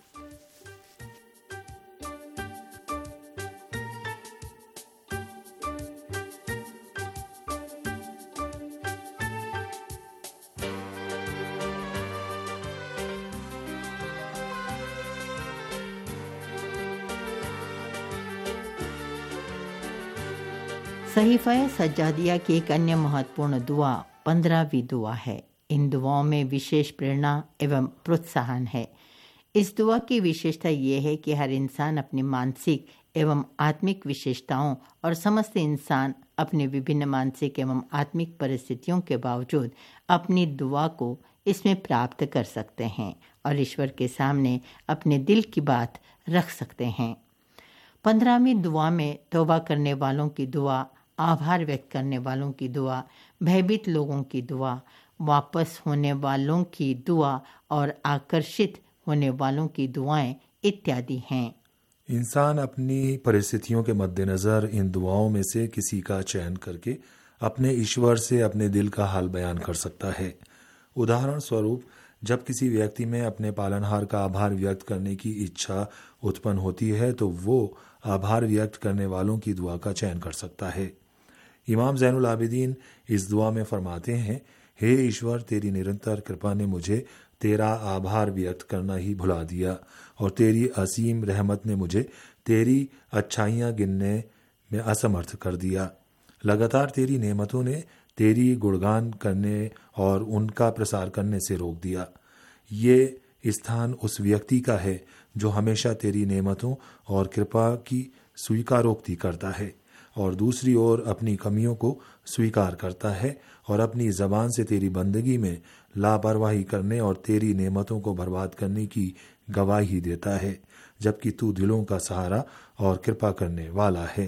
Speaker 5: सहीफा सज्जादिया की एक अन्य महत्वपूर्ण दुआ पंद्रहवीं दुआ है। इन दुआओं में विशेष प्रेरणा एवं प्रोत्साहन है। इस दुआ की विशेषता ये है कि हर इंसान अपनी मानसिक एवं आत्मिक विशेषताओं और समस्त इंसान अपने विभिन्न मानसिक एवं आत्मिक परिस्थितियों के बावजूद अपनी दुआ को इसमें प्राप्त कर सकते हैं और ईश्वर के सामने अपने दिल की बात रख सकते हैं। पंद्रहवीं दुआ में तौबा करने वालों की दुआ, आभार व्यक्त करने वालों की दुआ, भयभीत लोगों की दुआ, वापस होने वालों की दुआ और आकर्षित होने वालों की दुआएं इत्यादि हैं।
Speaker 4: इंसान अपनी परिस्थितियों के मद्देनजर इन दुआओं में से किसी का चयन करके अपने ईश्वर से अपने दिल का हाल बयान कर सकता है। उदाहरण स्वरूप, जब किसी व्यक्ति में अपने पालनहार का आभार व्यक्त करने की इच्छा उत्पन्न होती है तो वो आभार व्यक्त करने वालों की दुआ का चयन कर सकता है। इमाम ज़ैनुल आबिदीन इस दुआ में फरमाते हैं, हे ईश्वर, तेरी निरंतर कृपा ने मुझे तेरा आभार व्यक्त करना ही भुला दिया और तेरी असीम रहमत ने मुझे तेरी अच्छाइयाँ गिनने में असमर्थ कर दिया। लगातार तेरी नेमतों ने तेरी गुणगान करने और उनका प्रसार करने से रोक दिया। ये स्थान उस व्यक्ति का है जो हमेशा तेरी नेमतों और कृपा की स्वीकारोक्ति करता है और दूसरी ओर अपनी कमियों को स्वीकार करता है और अपनी जबान से तेरी बंदगी में लापरवाही करने और तेरी नेमतों को बर्बाद करने की गवाही देता है, जबकि तू दिलों का सहारा और कृपा करने वाला है।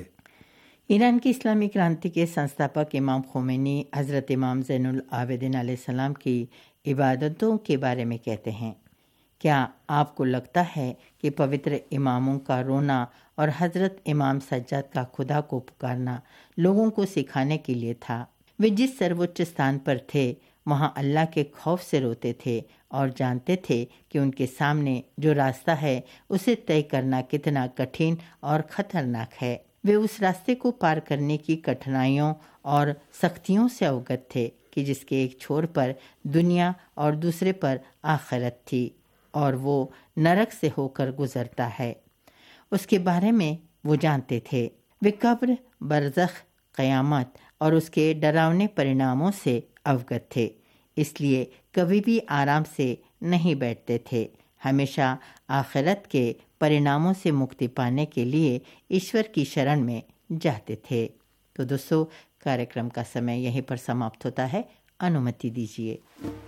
Speaker 5: ईरान की इस्लामी क्रांति के संस्थापक इमाम खोमेनी हजरत इमाम ज़ैनुल आबिदीन अलैहिस्सलाम की इबादतों के बारे में कहते हैं, क्या आपको लगता है कि पवित्र इमामों का रोना और हजरत इमाम सज्जाद का खुदा को पुकारना लोगों को सिखाने के लिए था? वे जिस सर्वोच्च स्थान पर थे वहां अल्लाह के खौफ से रोते थे और जानते थे कि उनके सामने जो रास्ता है उसे तय करना कितना कठिन और खतरनाक है। वे उस रास्ते को पार करने की कठिनाइयों और सख्तियों से अवगत थे कि जिसके एक छोर पर दुनिया और दूसरे पर आखिरत थी और वो नरक से होकर गुजरता है। उसके बारे में वो जानते थे। वे कब्र, बरज़ख, क़यामत और उसके डरावने परिणामों से अवगत थे, इसलिए कभी भी आराम से नहीं बैठते थे। हमेशा आखिरत के परिणामों से मुक्ति पाने के लिए ईश्वर की शरण में जाते थे। तो दोस्तों, कार्यक्रम का समय यहीं पर समाप्त होता है। अनुमति दीजिए।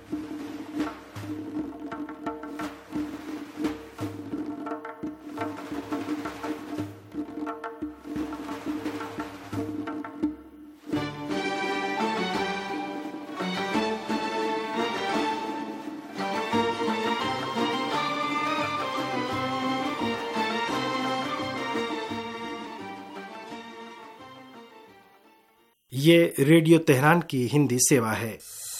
Speaker 6: ये रेडियो तेहरान की हिंदी सेवा है।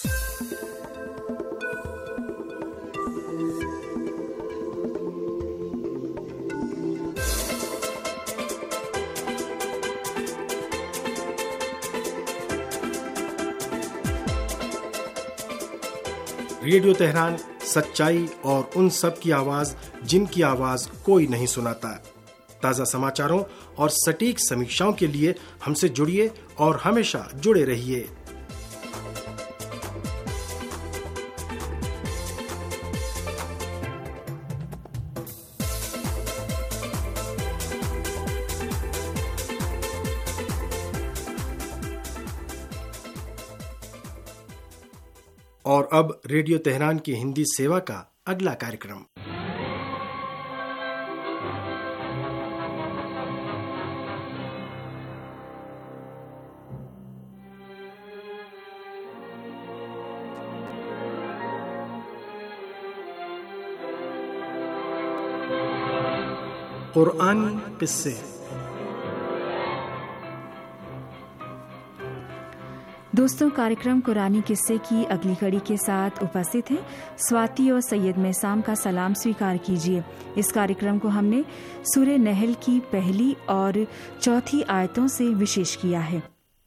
Speaker 6: रेडियो तेहरान सच्चाई और उन सब की आवाज जिनकी आवाज कोई नहीं सुनाता। ताज़ा समाचारों और सटीक समीक्षाओं के लिए हमसे जुड़िए और हमेशा जुड़े रहिए।
Speaker 11: और अब रेडियो तेहरान की हिंदी सेवा का अगला कार्यक्रम। कुरानी किस्से।
Speaker 12: दोस्तों, कार्यक्रम कुरानी किस्से की अगली कड़ी के साथ उपस्थित हैं स्वाति और सैयद मैसाम का सलाम स्वीकार कीजिए। इस कार्यक्रम को हमने सूरह नहल की पहली और चौथी आयतों से विशेष किया है।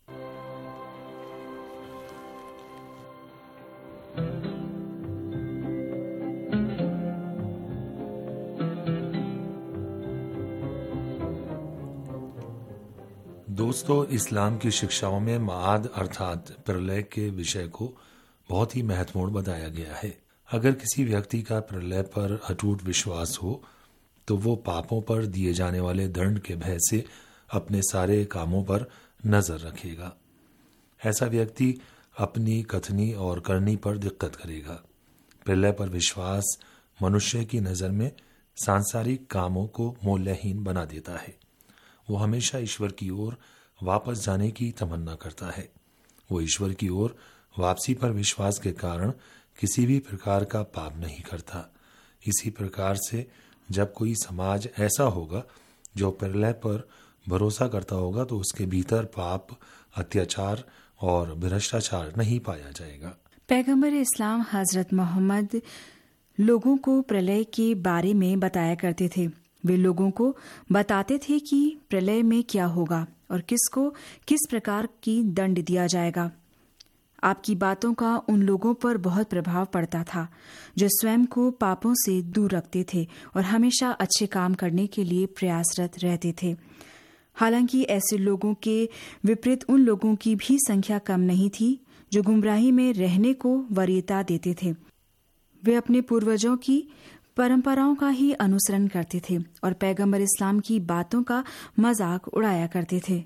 Speaker 4: दोस्तों, इस्लाम की शिक्षाओं में माद अर्थात प्रलय के विषय को बहुत ही महत्वपूर्ण बताया गया है। अगर किसी व्यक्ति का प्रलय पर अटूट विश्वास हो तो वो पापों पर दिए जाने वाले दंड के भय से अपने सारे कामों पर नजर रखेगा। ऐसा व्यक्ति अपनी कथनी और करनी पर दिक्कत करेगा। प्रलय पर विश्वास मनुष्य की नजर में सांसारिक कामों को मूल्यहीन बना देता है। वो हमेशा ईश्वर की ओर वापस जाने की तमन्ना करता है। वो ईश्वर की ओर वापसी पर विश्वास के कारण किसी भी प्रकार का पाप नहीं करता। इसी प्रकार से जब कोई समाज ऐसा होगा जो प्रलय पर भरोसा करता होगा तो उसके भीतर पाप, अत्याचार और भ्रष्टाचार नहीं पाया जाएगा।
Speaker 12: पैगंबर इस्लाम हजरत मोहम्मद लोगों को प्रलय के बारे में बताया करते थे। वे लोगों को बताते थे कि प्रलय में क्या होगा और किसको किस प्रकार की दंड दिया जाएगा। आपकी बातों का उन लोगों पर बहुत प्रभाव पड़ता था जो स्वयं को पापों से दूर रखते थे और हमेशा अच्छे काम करने के लिए प्रयासरत रहते थे। हालांकि ऐसे लोगों के विपरीत उन लोगों की भी संख्या कम नहीं थी जो गुमराही में रहने को वरीयता देते थे। वे अपने पूर्वजों की परंपराओं का ही अनुसरण करते थे और पैगंबर इस्लाम की बातों का मजाक उड़ाया करते थे।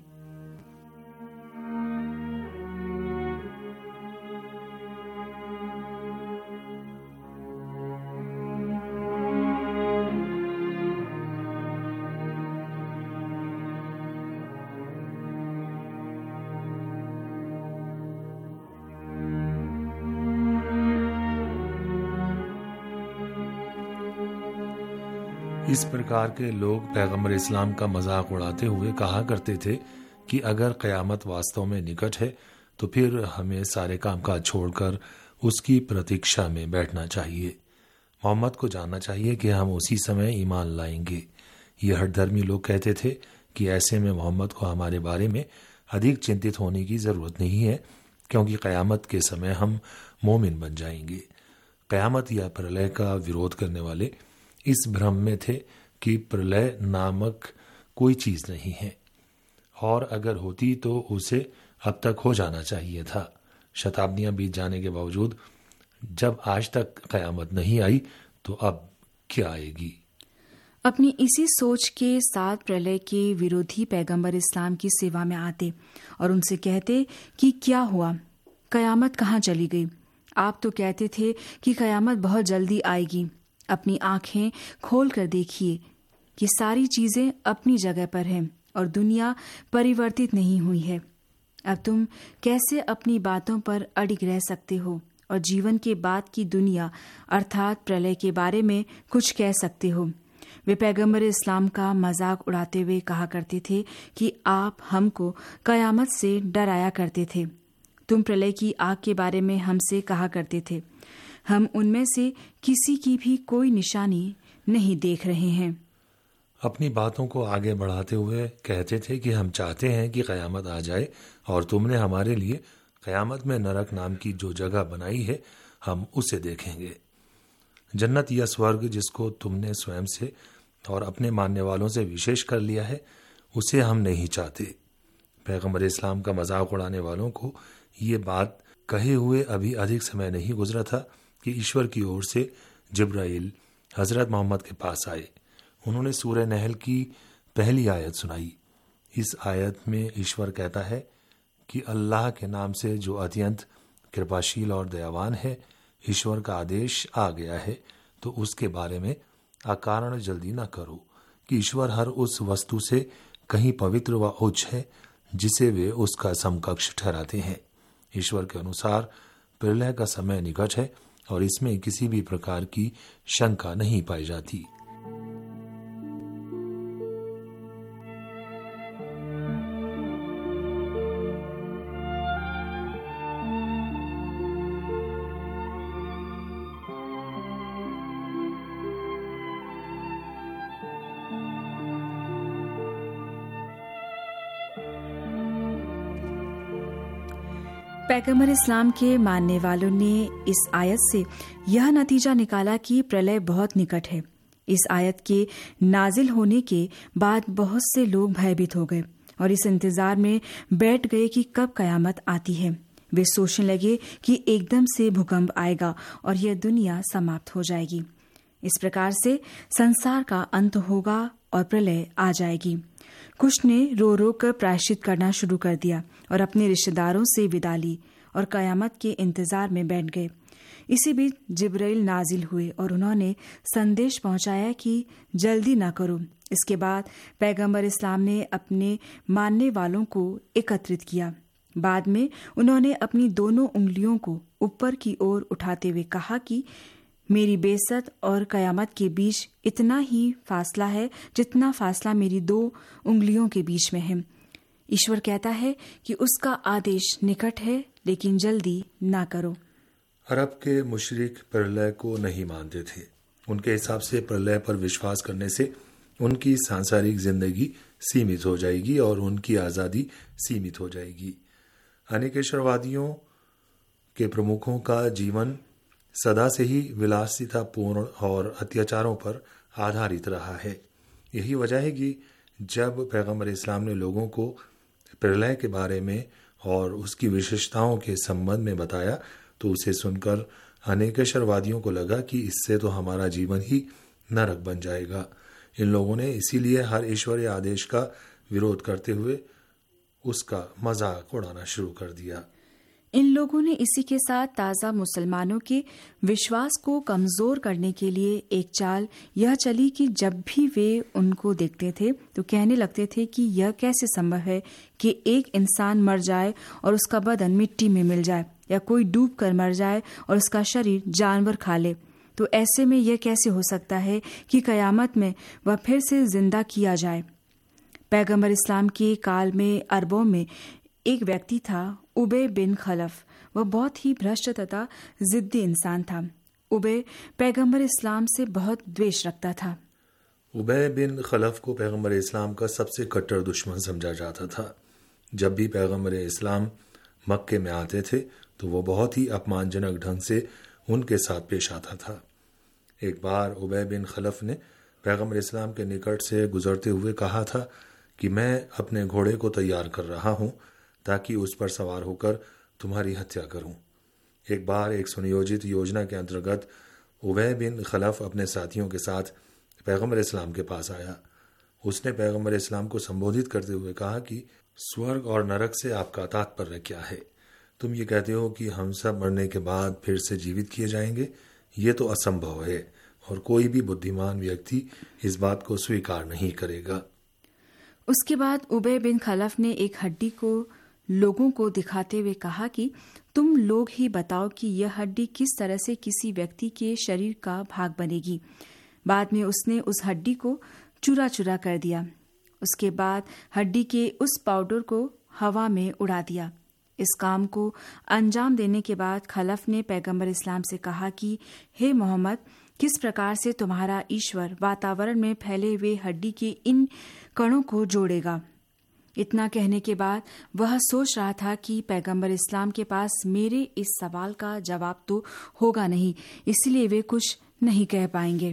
Speaker 4: इस प्रकार के लोग पैगंबर इस्लाम का मजाक उड़ाते हुए कहा करते थे कि अगर क़यामत वास्तव में निकट है तो फिर हमें सारे कामकाज छोड़कर उसकी प्रतीक्षा में बैठना चाहिए। मोहम्मद को जानना चाहिए कि हम उसी समय ईमान लाएंगे। ये हठधर्मी लोग कहते थे कि ऐसे में मोहम्मद को हमारे बारे में अधिक चिंतित होने की जरूरत नहीं है, क्योंकि क़यामत के समय हम मोमिन बन जाएंगे। क़यामत या प्रलय का विरोध करने वाले इस भ्रम में थे कि प्रलय नामक कोई चीज नहीं है, और अगर होती तो उसे अब तक हो जाना चाहिए था। शताब्दियां बीत जाने के बावजूद जब आज तक क़यामत नहीं आई तो अब क्या आएगी।
Speaker 12: अपनी इसी सोच के साथ प्रलय के विरोधी पैगंबर इस्लाम की सेवा में आते और उनसे कहते कि क्या हुआ, क़यामत कहाँ चली गई। आप तो कहते थे कि क़यामत बहुत जल्दी आएगी। अपनी आंखें खोल कर देखिए कि सारी चीजें अपनी जगह पर हैं और दुनिया परिवर्तित नहीं हुई है। अब तुम कैसे अपनी बातों पर अडिग रह सकते हो और जीवन के बाद की दुनिया अर्थात प्रलय के बारे में कुछ कह सकते हो। वे पैगंबर इस्लाम का मजाक उड़ाते हुए कहा करते थे कि आप हमको क़यामत से डराया करते थे। तुम प्रलय की आग के बारे में हमसे कहा करते थे, हम उनमें से किसी की भी कोई निशानी नहीं देख रहे हैं।
Speaker 4: अपनी बातों को आगे बढ़ाते हुए कहते थे कि हम चाहते हैं कि क़यामत आ जाए और तुमने हमारे लिए क़यामत में नरक नाम की जो जगह बनाई है हम उसे देखेंगे। जन्नत या स्वर्ग जिसको तुमने स्वयं से और अपने मानने वालों से विशेष कर लिया है उसे हम नहीं चाहते। पैगंबर इस्लाम का मजाक उड़ाने वालों को ये बात कहे हुए अभी अधिक समय नहीं गुजरा था कि ईश्वर की ओर से जिब्राइल हजरत मोहम्मद के पास आए। उन्होंने सूरह नहल की पहली आयत सुनाई। इस आयत में ईश्वर कहता है कि अल्लाह के नाम से जो अत्यंत कृपाशील और दयावान है, ईश्वर का आदेश आ गया है, तो उसके बारे में अकारण जल्दी न करो कि ईश्वर हर उस वस्तु से कहीं पवित्र व उच्च है जिसे वे उसका समकक्ष ठहराते हैं। ईश्वर के अनुसार प्रलय का समय निकट है और इसमें किसी भी प्रकार की शंका नहीं पाई जाती।
Speaker 12: पैगंबर इस्लाम के मानने वालों ने इस आयत से यह नतीजा निकाला कि प्रलय बहुत निकट है। इस आयत के नाजिल होने के बाद बहुत से लोग भयभीत हो गए और इस इंतजार में बैठ गए कि कब कयामत आती है। वे सोचने लगे कि एकदम से भूकंप आएगा और यह दुनिया समाप्त हो जाएगी। इस प्रकार से संसार का अंत होगा और प्रलय आ जाएगी। कुछ ने रो रो कर प्रायश्चित करना शुरू कर दिया और अपने रिश्तेदारों से विदा ली और कयामत के इंतजार में बैठ गए। इसी बीच जिब्राइल नाजिल हुए और उन्होंने संदेश पहुंचाया कि जल्दी ना करो। इसके बाद पैगंबर इस्लाम ने अपने मानने वालों को एकत्रित किया। बाद में उन्होंने अपनी दोनों उंगलियों को ऊपर की ओर उठाते हुए कहा कि मेरी बेइज्जत और कयामत के बीच इतना ही फासला है जितना फासला मेरी दो उंगलियों के बीच में है। ईश्वर कहता है कि उसका आदेश निकट है, लेकिन जल्दी ना करो।
Speaker 4: अरब के मुशरिक प्रलय को नहीं मानते थे। उनके हिसाब से प्रलय पर विश्वास करने से उनकी सांसारिक जिंदगी सीमित हो जाएगी और उनकी आज़ादी सीमित हो जाएगी। अनेकेश्वरवादियों के प्रमुखों का जीवन सदा से ही विलासितापूर्ण और अत्याचारों पर आधारित रहा है। यही वजह है कि जब पैगंबर इस्लाम ने लोगों को प्रलय के बारे में और उसकी विशेषताओं के संबंध में बताया तो उसे सुनकर अनेकेश्वरवादियों को लगा कि इससे तो हमारा जीवन ही नरक बन जाएगा। इन लोगों ने इसीलिए हर ईश्वरीय आदेश का विरोध करते हुए उसका मजाक उड़ाना शुरू कर दिया।
Speaker 12: इन लोगों ने इसी के साथ ताज़ा मुसलमानों के विश्वास को कमजोर करने के लिए एक चाल यह चली कि जब भी वे उनको देखते थे तो कहने लगते थे कि यह कैसे संभव है कि एक इंसान मर जाए और उसका बदन मिट्टी में मिल जाए, या कोई डूब कर मर जाए और उसका शरीर जानवर खा ले। तो ऐसे में यह कैसे हो सकता है कि कयामत में वह फिर से जिंदा किया जाए। पैगंबर इस्लाम के काल में अरबों में एक व्यक्ति था, उबे बिन खलफ। वह बहुत ही भ्रष्ट तथा जिद्दी इंसान था। उबे पैगंबर इस्लाम से बहुत द्वेष रखता था।
Speaker 4: उबे बिन खलफ को पैगंबर इस्लाम का सबसे कट्टर दुश्मन समझा जाता था। जब भी पैगंबर इस्लाम मक्के में आते थे तो वो बहुत ही अपमानजनक ढंग से उनके साथ पेश आता था। एक बार उबे बिन खलफ ने पैगंबर इस्लाम के निकट से गुजरते हुए कहा था कि मैं अपने घोड़े को तैयार कर रहा हूं ताकि उस पर सवार होकर तुम्हारी हत्या करूं। एक बार एक सुनियोजित योजना के अंतर्गत उबे बिन खलफ अपने साथियों के साथ पैगंबर इस्लाम के पास आया। उसने पैगंबर इस्लाम को संबोधित करते हुए कहा कि स्वर्ग और नरक से आपका तात्पर्य क्या है? तुम ये कहते हो कि हम सब मरने के बाद फिर से जीवित किए जाएंगे। ये तो असंभव है और कोई भी बुद्धिमान व्यक्ति इस बात को स्वीकार नहीं करेगा।
Speaker 12: उसके बाद उबे बिन खलफ ने एक हड्डी को लोगों को दिखाते हुए कहा कि तुम लोग ही बताओ कि यह हड्डी किस तरह से किसी व्यक्ति के शरीर का भाग बनेगी। बाद में उसने उस हड्डी को चूरा चूरा कर दिया। उसके बाद हड्डी के उस पाउडर को हवा में उड़ा दिया। इस काम को अंजाम देने के बाद खलफ ने पैगंबर इस्लाम से कहा कि हे मोहम्मद, किस प्रकार से तुम्हारा ईश्वर वातावरण में फैले हुए हड्डी के इन कणों को जोड़ेगा। इतना कहने के बाद वह सोच रहा था कि पैगंबर इस्लाम के पास मेरे इस सवाल का जवाब तो होगा नहीं, इसलिए वे कुछ नहीं कह पाएंगे।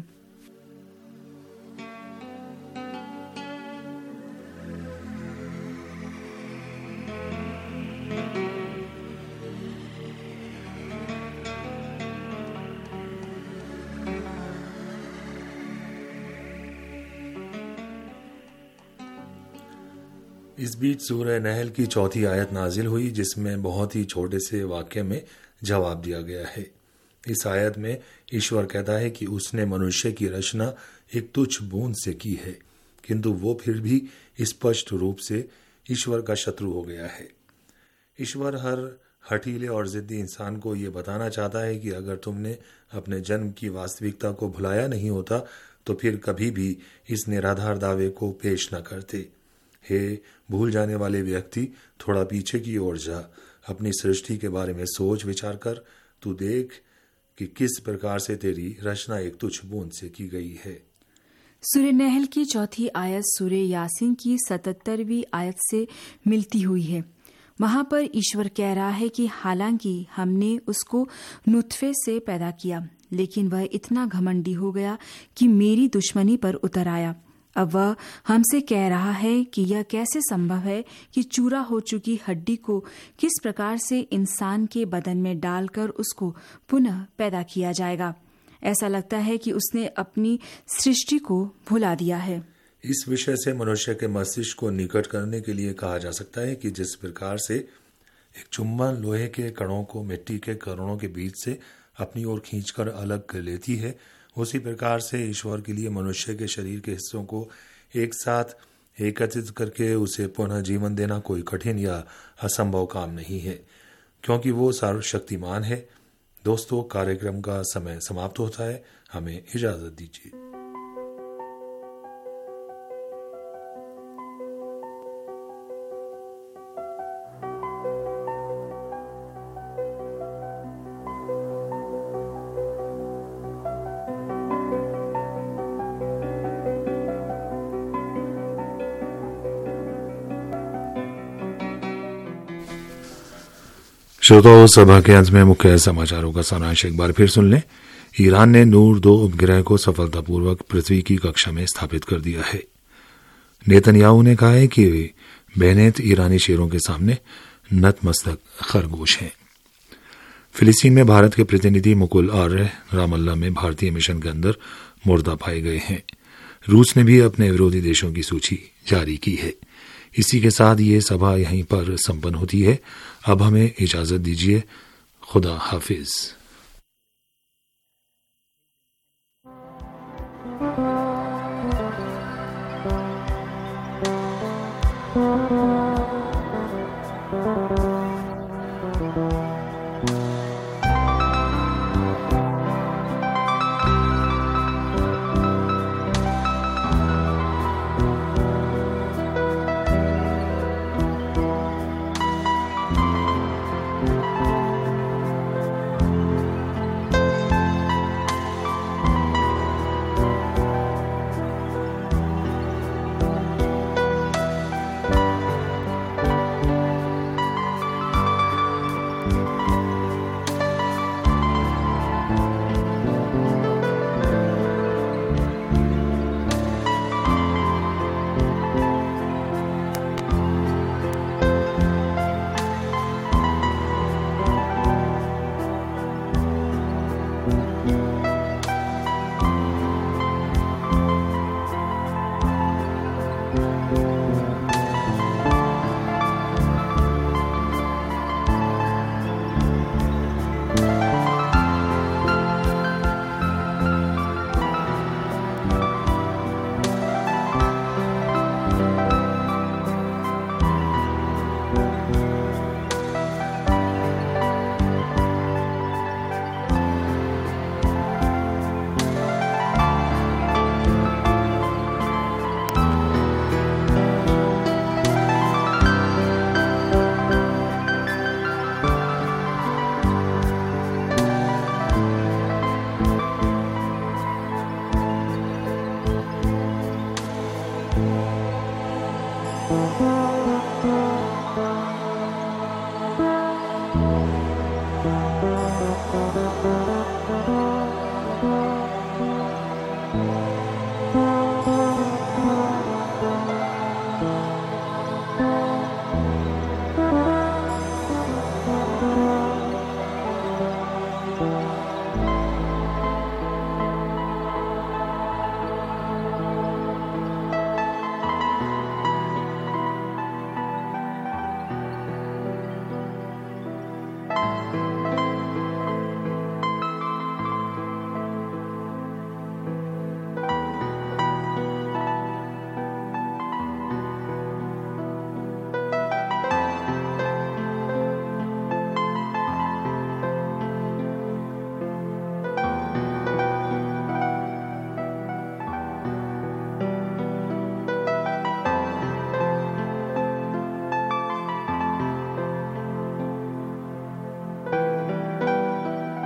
Speaker 4: इस बीच सूरह नहल की चौथी आयत नाजिल हुई, जिसमें बहुत ही छोटे से वाक्य में जवाब दिया गया है। इस आयत में ईश्वर कहता है कि उसने मनुष्य की रचना एक तुच्छ बूंद से की है, किंतु वो फिर भी स्पष्ट रूप से ईश्वर का शत्रु हो गया है। ईश्वर हर हठीले और जिद्दी इंसान को ये बताना चाहता है कि अगर तुमने अपने जन्म की वास्तविकता को भुलाया नहीं होता तो फिर कभी भी इस निराधार दावे को पेश न करते। हे भूल जाने वाले व्यक्ति, थोड़ा पीछे की ओर जा, अपनी सृष्टि के बारे में सोच विचार कर। तू देख कि किस प्रकार से तेरी रचना एक तुच्छ बूंद से की गई है।
Speaker 12: सूरह नहल की चौथी आयत सूरह यासीन की सतहत्तरवीं आयत से मिलती हुई है। वहां पर ईश्वर कह रहा है कि हालांकि हमने उसको नुत्फे से पैदा किया, लेकिन वह इतना घमंडी हो गया कि मेरी दुश्मनी पर उतर आया। अब वह हमसे कह रहा है कि यह कैसे संभव है कि चूरा हो चुकी हड्डी को किस प्रकार से इंसान के बदन में डालकर उसको पुनः पैदा किया जाएगा। ऐसा लगता है कि उसने अपनी सृष्टि को भुला दिया है।
Speaker 4: इस विषय से मनुष्य के मस्तिष्क को निकट करने के लिए कहा जा सकता है कि जिस प्रकार से एक चुंबन लोहे के कणों को मिट्टी के कणों के बीच से अपनी ओर खींचकर अलग कर लेती है, उसी प्रकार से ईश्वर के लिए मनुष्य के शरीर के हिस्सों को एक साथ एकत्रित करके उसे पुनः जीवन देना कोई कठिन या असंभव काम नहीं है, क्योंकि वो सर्वशक्तिमान है। दोस्तों, कार्यक्रम का समय समाप्त होता है, हमें इजाजत दीजिए। श्रोताओं, सभा के अंत में मुख्य समाचारों का सारांश एक बार फिर सुन लें। ईरान ने नूर दो उपग्रह को सफलतापूर्वक पृथ्वी की कक्षा में स्थापित कर दिया है। नेतन्याहू ने कहा है कि वे बेनेत ईरानी शेरों के सामने नतमस्तक खरगोश हैं। फिलिस्तीन में भारत के प्रतिनिधि मुकुल आर्य रामल्ला में भारतीय मिशन के अंदर मुर्दा पाए गए हैं। रूस ने भी अपने विरोधी देशों की सूची जारी की है। इसी के साथ ये सभा यहीं पर संपन्न होती है। अब हमें इजाजत दीजिए। खुदा हाफिज।